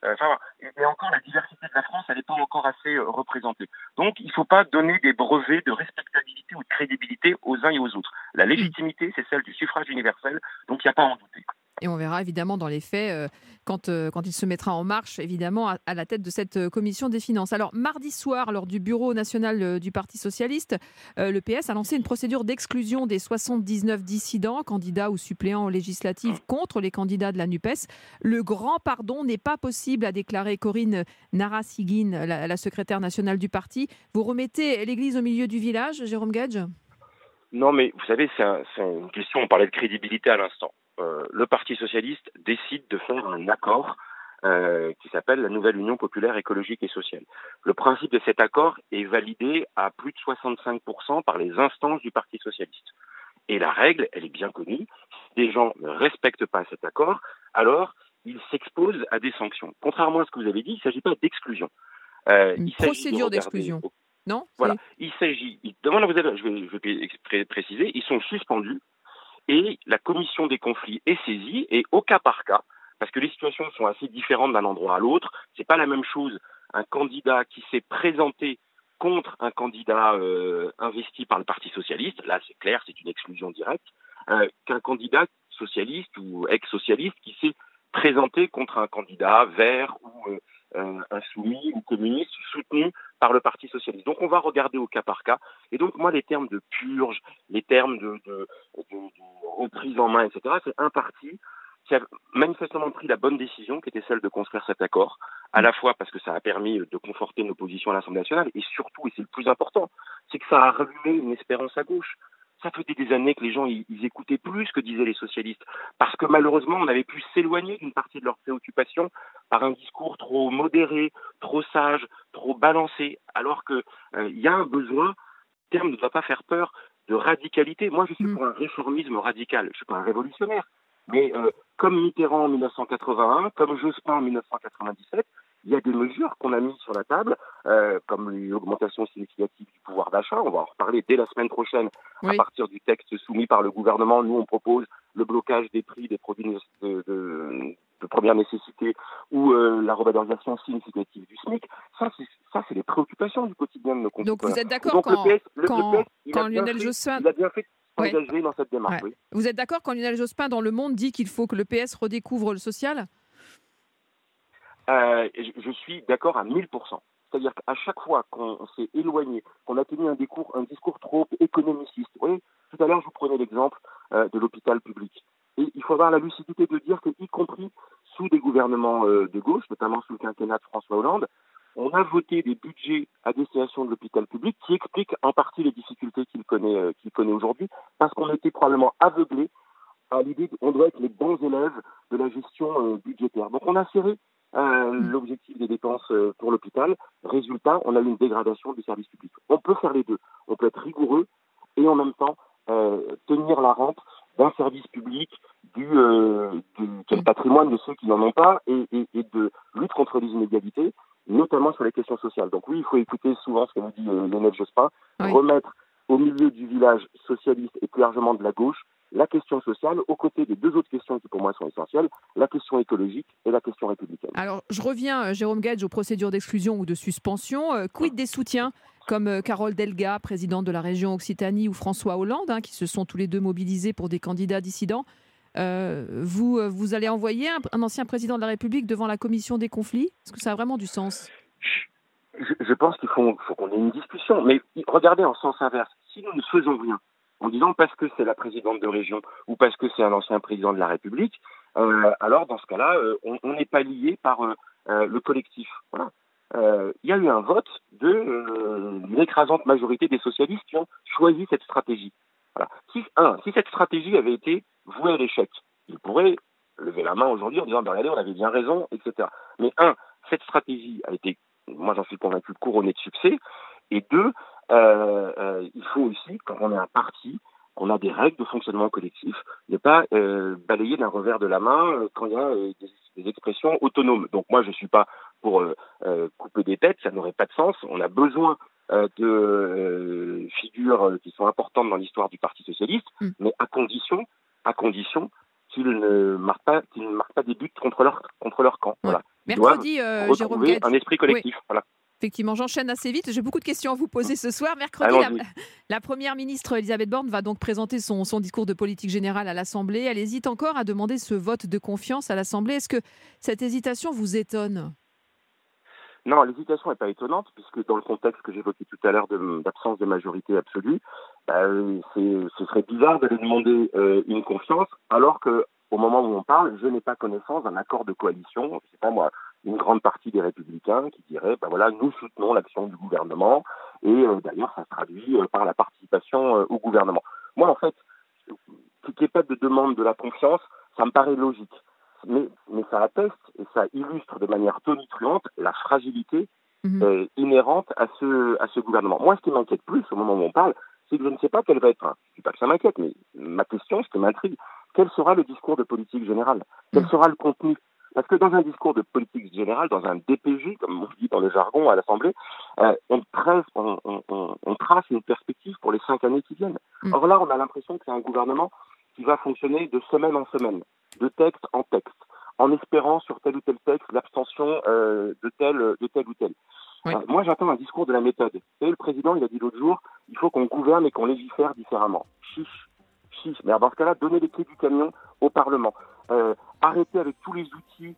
et encore, la diversité de la France, elle n'est pas encore assez représentée. Donc, il ne faut pas donner des brevets de respectabilité ou de crédibilité aux uns et aux autres. La légitimité, c'est celle du suffrage universel, donc il n'y a pas à en douter. Et on verra évidemment dans les faits quand il se mettra en marche, évidemment, à la tête de cette commission des finances. Alors, mardi soir, lors du bureau national du Parti socialiste, le PS a lancé une procédure d'exclusion des 79 dissidents, candidats ou suppléants aux législatives contre les candidats de la NUPES. Le grand pardon n'est pas possible, a déclaré Corinne Narassiguine, la secrétaire nationale du parti. Vous remettez l'église au milieu du village, Jérôme Guedj ? Non, mais vous savez, c'est une question, on parlait de crédibilité à l'instant. Le Parti socialiste décide de faire un accord qui s'appelle la nouvelle Union populaire écologique et sociale. Le principe de cet accord est validé à plus de 65% par les instances du Parti socialiste. Et la règle, elle est bien connue. Si des gens ne respectent pas cet accord, alors ils s'exposent à des sanctions. Contrairement à ce que vous avez dit, il ne s'agit pas d'exclusion. Une procédure d'exclusion. Non ? Voilà. Il s'agit... je vais préciser, ils sont suspendus et la commission des conflits est saisie et au cas par cas, parce que les situations sont assez différentes d'un endroit à l'autre, c'est pas la même chose un candidat qui s'est présenté contre un candidat investi par le Parti socialiste, là c'est clair, c'est une exclusion directe, qu'un candidat socialiste ou ex-socialiste qui s'est présenté contre un candidat vert ou insoumis ou communiste soutenu par le Parti socialiste. Donc on va regarder au cas par cas. Et donc moi les termes de purge, les termes de reprise en main, etc., c'est un parti qui a manifestement pris la bonne décision, qui était celle de construire cet accord, à la fois parce que ça a permis de conforter nos positions à l'Assemblée nationale, et surtout, et c'est le plus important, c'est que ça a rallumé une espérance à gauche. Ça faisait des années que les gens ils écoutaient plus ce que disaient les socialistes, parce que malheureusement, on avait pu s'éloigner d'une partie de leurs préoccupations par un discours trop modéré, trop sage, trop balancé, alors que il y a un besoin, le terme ne doit pas faire peur, de radicalité. Moi, je suis pour un réformisme radical. Je suis pas un révolutionnaire, mais comme Mitterrand en 1981, comme Jospin en 1997, il y a des mesures qu'on a mises sur la table, comme l'augmentation significative du pouvoir d'achat. On va en reparler dès la semaine prochaine, à partir du texte soumis par le gouvernement. Nous, on propose le blocage des prix des produits de première nécessité ou la revalorisation significative du SMIC. Ça, c'est les préoccupations du quotidien de nos concitoyens. Donc vous êtes d'accord quand Lionel Jospin... Il a bien fait de s'engager dans cette démarche. Oui. Vous êtes d'accord quand Lionel Jospin, dans Le Monde, dit qu'il faut que le PS redécouvre le social ? Je suis d'accord à 1000%. C'est-à-dire qu'à chaque fois qu'on s'est éloigné, qu'on a tenu un discours trop économiciste. Vous voyez, tout à l'heure, je vous prenais l'exemple de l'hôpital public. Et il faut avoir la lucidité de dire qu'y compris sous des gouvernements de gauche, notamment sous le quinquennat de François Hollande, on a voté des budgets à destination de l'hôpital public qui expliquent en partie les difficultés qu'il connaît aujourd'hui, parce qu'on était probablement aveuglé à l'idée qu'on doit être les bons élèves de la gestion budgétaire. Donc on a serré l'objectif des dépenses pour l'hôpital. Résultat, on a eu une dégradation du service public. On peut faire les deux. On peut être rigoureux et en même temps tenir la rampe d'un service public qui est le patrimoine de ceux qui n'en ont pas et de lutte contre les inégalités, notamment sur les questions sociales. Donc oui, il faut écouter souvent ce que nous dit Lionel Jospin, remettre au milieu du village socialiste et plus largement de la gauche la question sociale, aux côtés des deux autres questions qui pour moi sont essentielles, la question écologique et la question républicaine. Alors je reviens, Jérôme Guedj, aux procédures d'exclusion ou de suspension. Quid des soutiens comme Carole Delga, présidente de la région Occitanie, ou François Hollande, qui se sont tous les deux mobilisés pour des candidats dissidents. Vous allez envoyer un ancien président de la République devant la commission des conflits ? Est-ce que ça a vraiment du sens ? Je pense qu'il faut qu'on ait une discussion. Mais regardez en sens inverse. Si nous ne faisons rien, en disant parce que c'est la présidente de région ou parce que c'est un ancien président de la République, alors dans ce cas-là, on n'est pas lié par le collectif. Voilà. Il y a eu un vote d'une écrasante majorité des socialistes qui ont choisi cette stratégie. Voilà. Si cette stratégie avait été vouée à l'échec, ils pourraient lever la main aujourd'hui en disant regardez, on avait bien raison, etc. Mais cette stratégie a été, moi j'en suis convaincu, couronnée de succès. Et deux, il faut aussi, quand on est un parti, on a des règles de fonctionnement collectif, ne pas balayer d'un revers de la main quand il y a des expressions autonomes. Donc moi, je ne suis pas pour couper des têtes, ça n'aurait pas de sens. On a besoin de figures qui sont importantes dans l'histoire du Parti socialiste, mais à condition qu'ils ne marquent pas des buts contre leur camp. Voilà. Mercredi, Jérôme Guedj, un esprit collectif. Oui. Voilà. Effectivement, j'enchaîne assez vite. J'ai beaucoup de questions à vous poser ce soir. Mercredi, la Première ministre Elisabeth Borne va donc présenter son discours de politique générale à l'Assemblée. Elle hésite encore à demander ce vote de confiance à l'Assemblée. Est-ce que cette hésitation vous étonne ? Non, l'hésitation n'est pas étonnante, puisque dans le contexte que j'évoquais tout à l'heure d'absence de majorité absolue, ce serait bizarre de lui demander une confiance, alors qu'au moment où on parle, je n'ai pas connaissance d'un accord de coalition, je ne sais pas moi, une grande partie des Républicains qui dirait nous soutenons l'action du gouvernement et d'ailleurs ça se traduit par la participation au gouvernement. Moi en fait, qu'il n'y ait pas de demande de la confiance, ça me paraît logique. Mais ça atteste et ça illustre de manière tonitruante la fragilité inhérente à ce gouvernement. Moi, ce qui m'inquiète plus au moment où on parle, c'est que je ne sais pas quel va être, je ne dis pas que ça m'inquiète, mais ma question, ce qui m'intrigue, quel sera le discours de politique générale ? Quel sera le contenu ? Parce que dans un discours de politique générale, dans un DPG, comme on dit dans le jargon à l'Assemblée, on trace une perspective pour les 5 années qui viennent. Or là, on a l'impression que c'est un gouvernement qui va fonctionner de semaine en semaine, de texte en texte, en espérant sur tel ou tel texte l'abstention de tel ou tel. Oui. Moi, j'attends un discours de la méthode. Et le président, il a dit l'autre jour, il faut qu'on gouverne et qu'on légifère différemment. Chiche. Mais dans ce cas-là, donner les clés du camion au Parlement. Arrêter avec tous les outils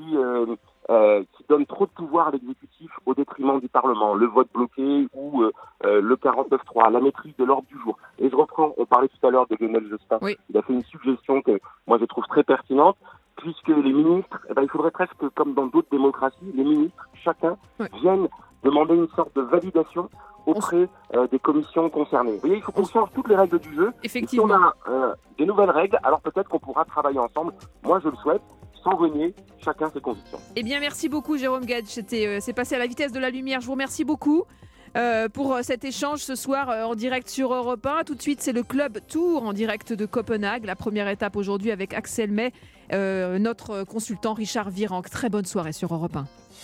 qui donnent trop de pouvoir à l'exécutif au détriment du Parlement. Le vote bloqué ou le 49.3, la maîtrise de l'ordre du jour. Et je reprends, on parlait tout à l'heure de Lionel Jospin. Oui. Il a fait une suggestion que moi je trouve très pertinente, puisque les ministres, il faudrait presque, comme dans d'autres démocraties, les ministres, chacun, viennent demander une sorte de validation auprès des commissions concernées. Vous voyez, il faut qu'on change toutes les règles du jeu. Effectivement. Et si on a des nouvelles règles, alors peut-être qu'on pourra travailler ensemble. Moi, je le souhaite, sans renier chacun ses convictions. Eh bien, merci beaucoup, Jérôme Guedj. C'est passé à la vitesse de la lumière. Je vous remercie beaucoup pour cet échange ce soir en direct sur Europe 1. Tout de suite, c'est le Club Tour en direct de Copenhague. La première étape aujourd'hui avec Axel May, notre consultant Richard Virenque. Très bonne soirée sur Europe 1.